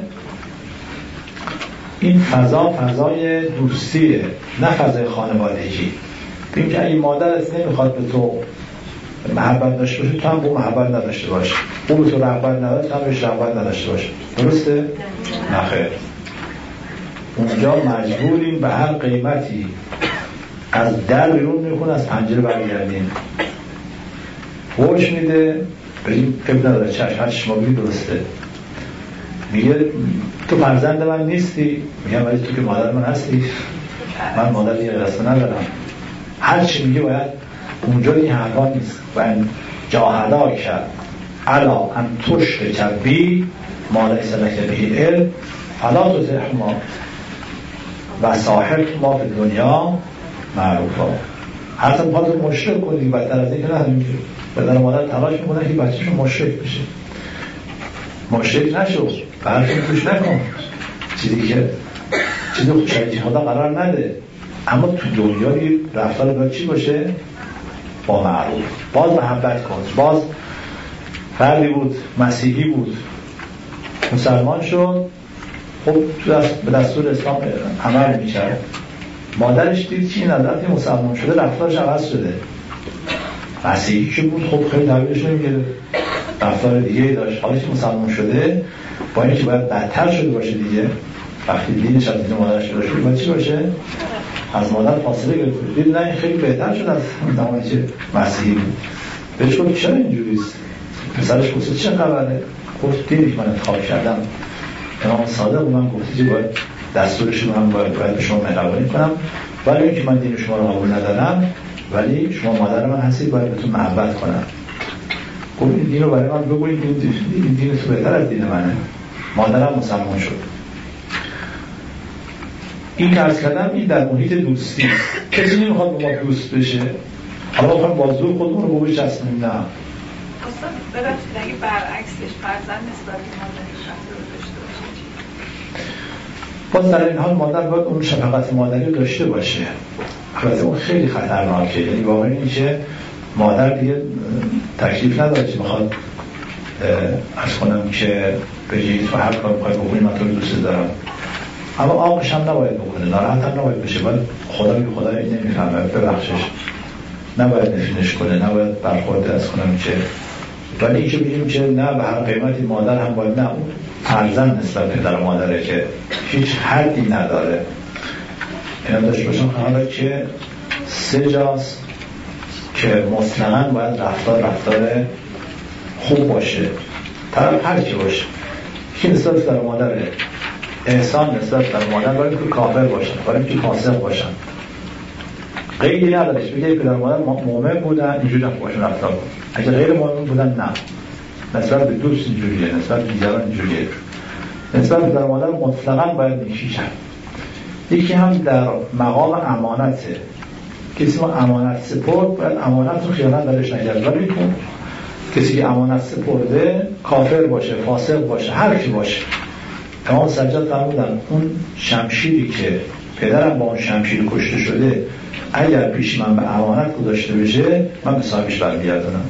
این فضای دوستیه، نه فضای خانوادگی. ببین که اگه مادرت نمیخواد به تو محبت داشته باشه، تو هم به محبت نداشته باش. او به تو رغبت نداره، تو هم بهش رغبت نداشته باش. درسته؟ نه خیر. اونجا مجبوریم به هر قیمتی از در بیرون میخون، از پنجره برگردیم. فوش میده، بریم اب نداره، چشم هر شما بگی درسته. میگه تو فرزند من نیستی، میگم ولی تو که مادر من هستی. من مادر یه قصه ندارم. هر چی میگه باید اونجا این حرفا نیست. و این جاهدا کرد علا ان تشرک بی ما لیس لک به علم فلا تطعهما و صاحبهما فی الدنیا معروفا. حتی میخواد مشرک کنی، بدتر از این که نه، پدر مادر تلاش میکنن که بچه‌شون مشرک بشه. مشرک نشو، براتون توش نکن، چیزی که چیزی خوشایندی خدا قرار نده. اما تو دنیای رفتار باید چی باشه؟ با معروف. باز محبت کن. باز فردی بود مسیحی بود، مسلمان شد، خب به دستور اسلام عمل میکرد. مادرش دید که این حضرت مسلمان شده، رفتارش عوض شده. مسیحی که بود خب خیلی تحویلش نمیگیره، رفتار دیگه داشت. حالا که مسلمان شده، با اینکه باید بدتر شده باشه دیگه، وقتی دینش از دین مادرش شده باید چی باشه؟ از مادر فاصله گرفت. دید نه این خیلی بهتر شد از زمانی که مسیحی بود. بهش گفت چرا اینجوریست؟ پسرش گفت چه خبره؟ گفت دینی که من انتخاب کردم امام صادق من گفتی که باید دستورش رو من باید به شما مهربانی کنم، ولی اینکه من دین شما رو قبول ندارم، ولی شما مادر من هستید، باید بهتون محبت کنم. گفت این دین رو برای من بگوید، این دین تو بهتر از دین منه. مادرم مسلمان شد. این که عرض کردم این در محیط دوستی کسی نمیخواد با ما دوست بشه، حالا بخوایم با زور خودمون رو بهش چسبونیم. نه استاد ببخشید اگه برعکسش فرزند نسبت به مادرش رفتار داشته باشه، باز در این حال مادر باید اون شفقت مادری رو داشته باشه. البته اون خیلی خطرناکه، یعنی واقعا این که مادر دیگه تکلیف نداره که میخواد عرض کنم که بگید تو هر کار میخوای بکنی من تو رو دوست دارم، اما آقش هم نباید بکنه، ناراحت هم نباید بشه، باید خدا بگه خدا این نمیفهمه ببخشش، نباید نفینش کنه، نباید برخورد از کنم که، ولی این که بگیم که نه به هر قیمتی مادر هم باید، نه اون فرزند نسبت پدر و مادره که هیچ حدی نداره. اینا داشت باشم حالا که 3 جاست که مطلقاً باید رفتار خوب باشه، طرف هر کی باشه، که نسبت پدر و مادره احسان نسبت پدر و مادر باید که کافر باشن، باید که فاسق باشن، قیدی ندارش بگه پدر و مادر مؤمن بودن اینجوری باشن رفتار کن، اگه غیر مؤمن بودن نه، نسبت به دوست اینجوریه، نسبت به دیگران اینجوریه، نسبت به پدر و مادر مطلقاً باید نیکی کرد. یکی هم در مقام امانته، کسی ما امانت سپرد باید امانت رو خیانت درش نگرد، ولی کسی که امانت سپرده کافر باشه، فاسق باشه، هر کی باشه. امام سجاد فرمودن اون شمشیری که پدرم با اون شمشیر کشته شده اگر پیش من به امانت گذاشته بشه من به صاحبش برمیگردونم.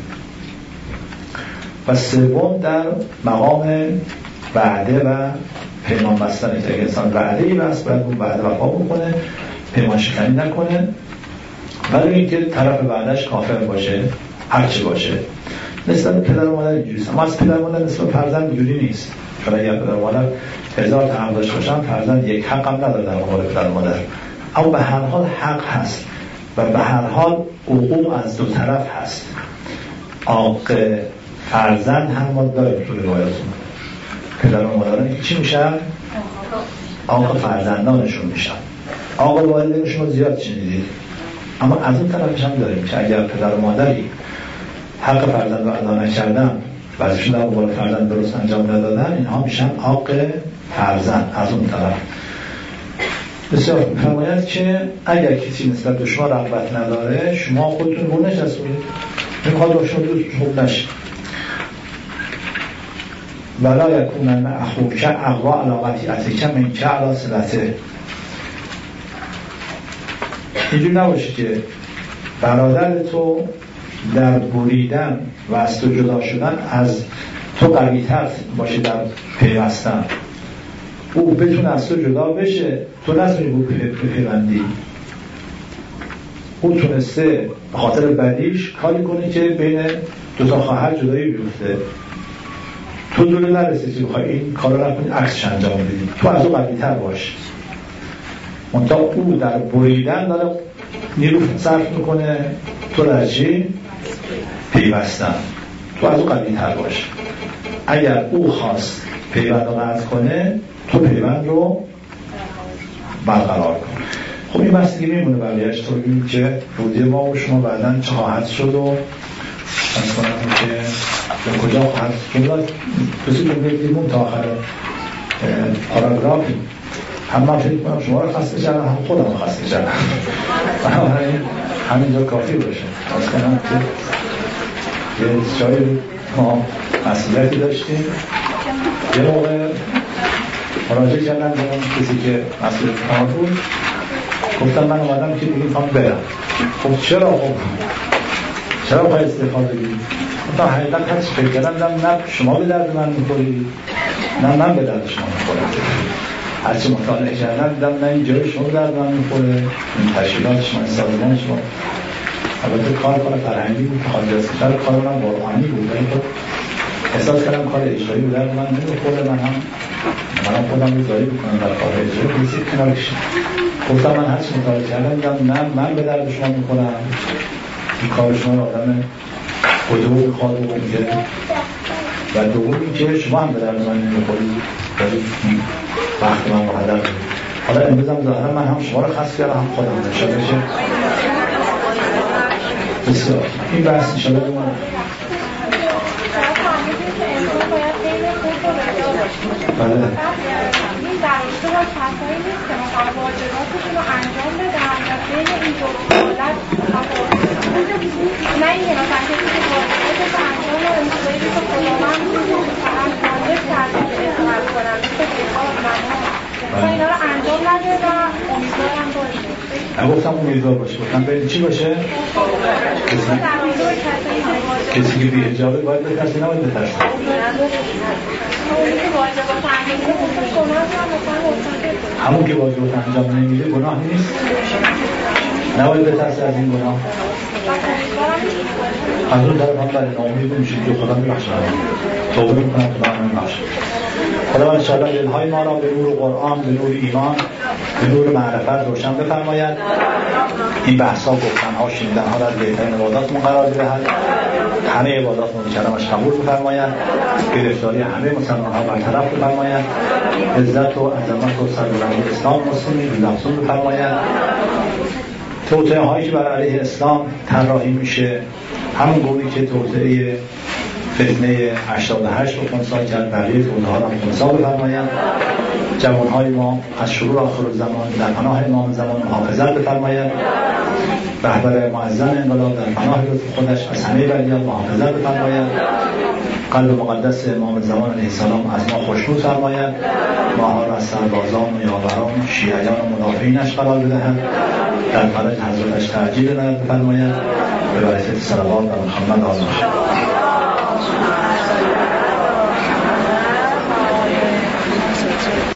و سوم در مقام وعده و پیمان بستن، که انسان وعده‌ای بست باید اون وعده وفا بکنه، پیمان شکنی نکنه، ولی اینکه طرف وعدهش کافر باشه هرچی باشه. نسبت پدر و مادر اینجوریست، اما از پدر و مادر نسبت فرزند اینجوری نیست. چون اگر پدر و مادر 1000 تا حق داشته باشن فرزند یک حق هم نداره در مقابل پدر و مادر، اما به هر حال حق هست و به هر حال حقوق از دو طرف هست. حق فرزند هم ما داریم تو روایاتون، پدر و مادران چی میشن؟ حق فرزندانشون میشن. حق والدینشون رو زیاد شنیدید، اما از اون طرفش هم داریم که اگر پدر و مادری حق فرزند رو ادا نکردن و ازشون در مقابل فرزند درست انجام ندادن، اینها میشن حق فرزند از اون طرف. بسیار فرماید که اگر کسی نسبت به شما رغبت نداره شما خودتون رو نچسبونید، میخواد با شما دوست خوب نشه. ولا یکونن اخوک اقوا علاقتی اتک منک علی صلته، اینجور نباشه که برادر تو در بریدن و از تو جدا شدن از تو قوی‌تر باشه در پیوستن، او بتونه از تو جدا بشه تو نتونی بود پیوندی، او تونسته به خاطر بدیش کاری کنی که بین دو تا خواهر جدایی بیفته، تو دوله نرسی که بخوای این کار رو نکنی عکسش انجام بدی، تو از او قوی‌تر باش. منتها او در بریدن داره نیرو صرف میکنه، تو در چی؟ پیوستن، تو از او قوی‌تر باش. اگر او خواست پیوند رو قطع کنه تو پیوند رو برقرار کن. خب این بستگی میمونه بقیه‌اش، تو ببینیم که رودی ما و شما بعداً چه خواهد شد و از کنم که به کجا خواهد شد. کسی که بگیرمون تا آخر پاراگرافی هم من فکر کنم شما رو خسته کردم هم خودم رو خسته کردم، همینجا کافی باشه. از کنم که یه جایی ما مسئولیتی داشتیم، یه موقع مراجعه کردم به کسی که مسئول کار بود، گفتم من اومدم که دیگه میخوام برم. خب چرا باید استعفا بگیرید؟ گفتم حقیقت هست فکر کردم نه شما به درد من میخورید نه من به درد شما میخورم. هرچی مطالعه کردم دیدم نه این جای شما به درد من میخوره، این تشکیلات شما، این سازمان شما. البته کار فرهنگی بود که خارج از کشور، کار من قرآنی بود، ولی خب احساس کردم کار اجرایی به درد من نمیخوره، من خودم رو داری بکنم در کار اجرایی بسید کنارش. گفتم من هرچی مطالعه کردم دیدم نه من به درد شما میخورم، این کار شما آدم خودمون خواهد رو میگه و دومی که شما هم به درد من نمیخورید، ولی وقت من مقدر بود. حالا امروزم ظاهرا من هم شما رو خست کردم هم خودم نشه بشه. بسیار این بحث انشاءالله بله. این در رابطه با کسایی نیست که مثلا واجباتشون رو انجام بدن و بین این دو حالت نه اینکه مثلا کسی که واجباتش رو انجام بدن اونجایی که خداوند مثلا واجب کرده که اطاعت کنن مثل جهاد نماز مثلا اینا رو انجام نده و امیدوارم باشه. نگفتم امیدوار باشه، گفتم بین چی باشه؟ کسی که بی‌حجابه باید بترسه، نباید بترسه. همون که واجبات انجام نمیده گناه نیست، نباید بترسه از این گناه. از اون طرف هم برای ناامید میشید که خدا میبخشه، توبه میکنم خدا میبخشه. خدا انشاءالله دلهای ما را به نور قرآن، به نور ایمان، به نور معرفت روشن بفرماید. این بحثا گفتنها شنیدنها را از بهترین عباداتمون قرار بدهد. همه عباداتمون کرمش قبول بفرماید. گرفتاری همه مسلمان‌ها برطرف بفرماید. عزت و عظمت و سربلندی اسلام مسلمین لفظون بفرماید. توطئه هایی که بر علیه اسلام طراحی میشه همون گونه که توطئه فتنه 88 رو خنثی کرد، بقیه توطئه ها را خنثی بفرماید. جوانهای ما از شروع آخر زمان در پناه امام زمان محافظت بفرماید. رهبر معظم انقلاب در پناه لطف خودش از همه بلیات محافظت بفرماید. قلب مقدس امام زمان علیه السلام از ما خوشنود فرماید. ما را از سربازان و یاوران شیعیان و مدافعینش قرار بدهد. در فرج حضرتش تعجیل عنایت بفرماید. به برکت صلوات بر محمد آل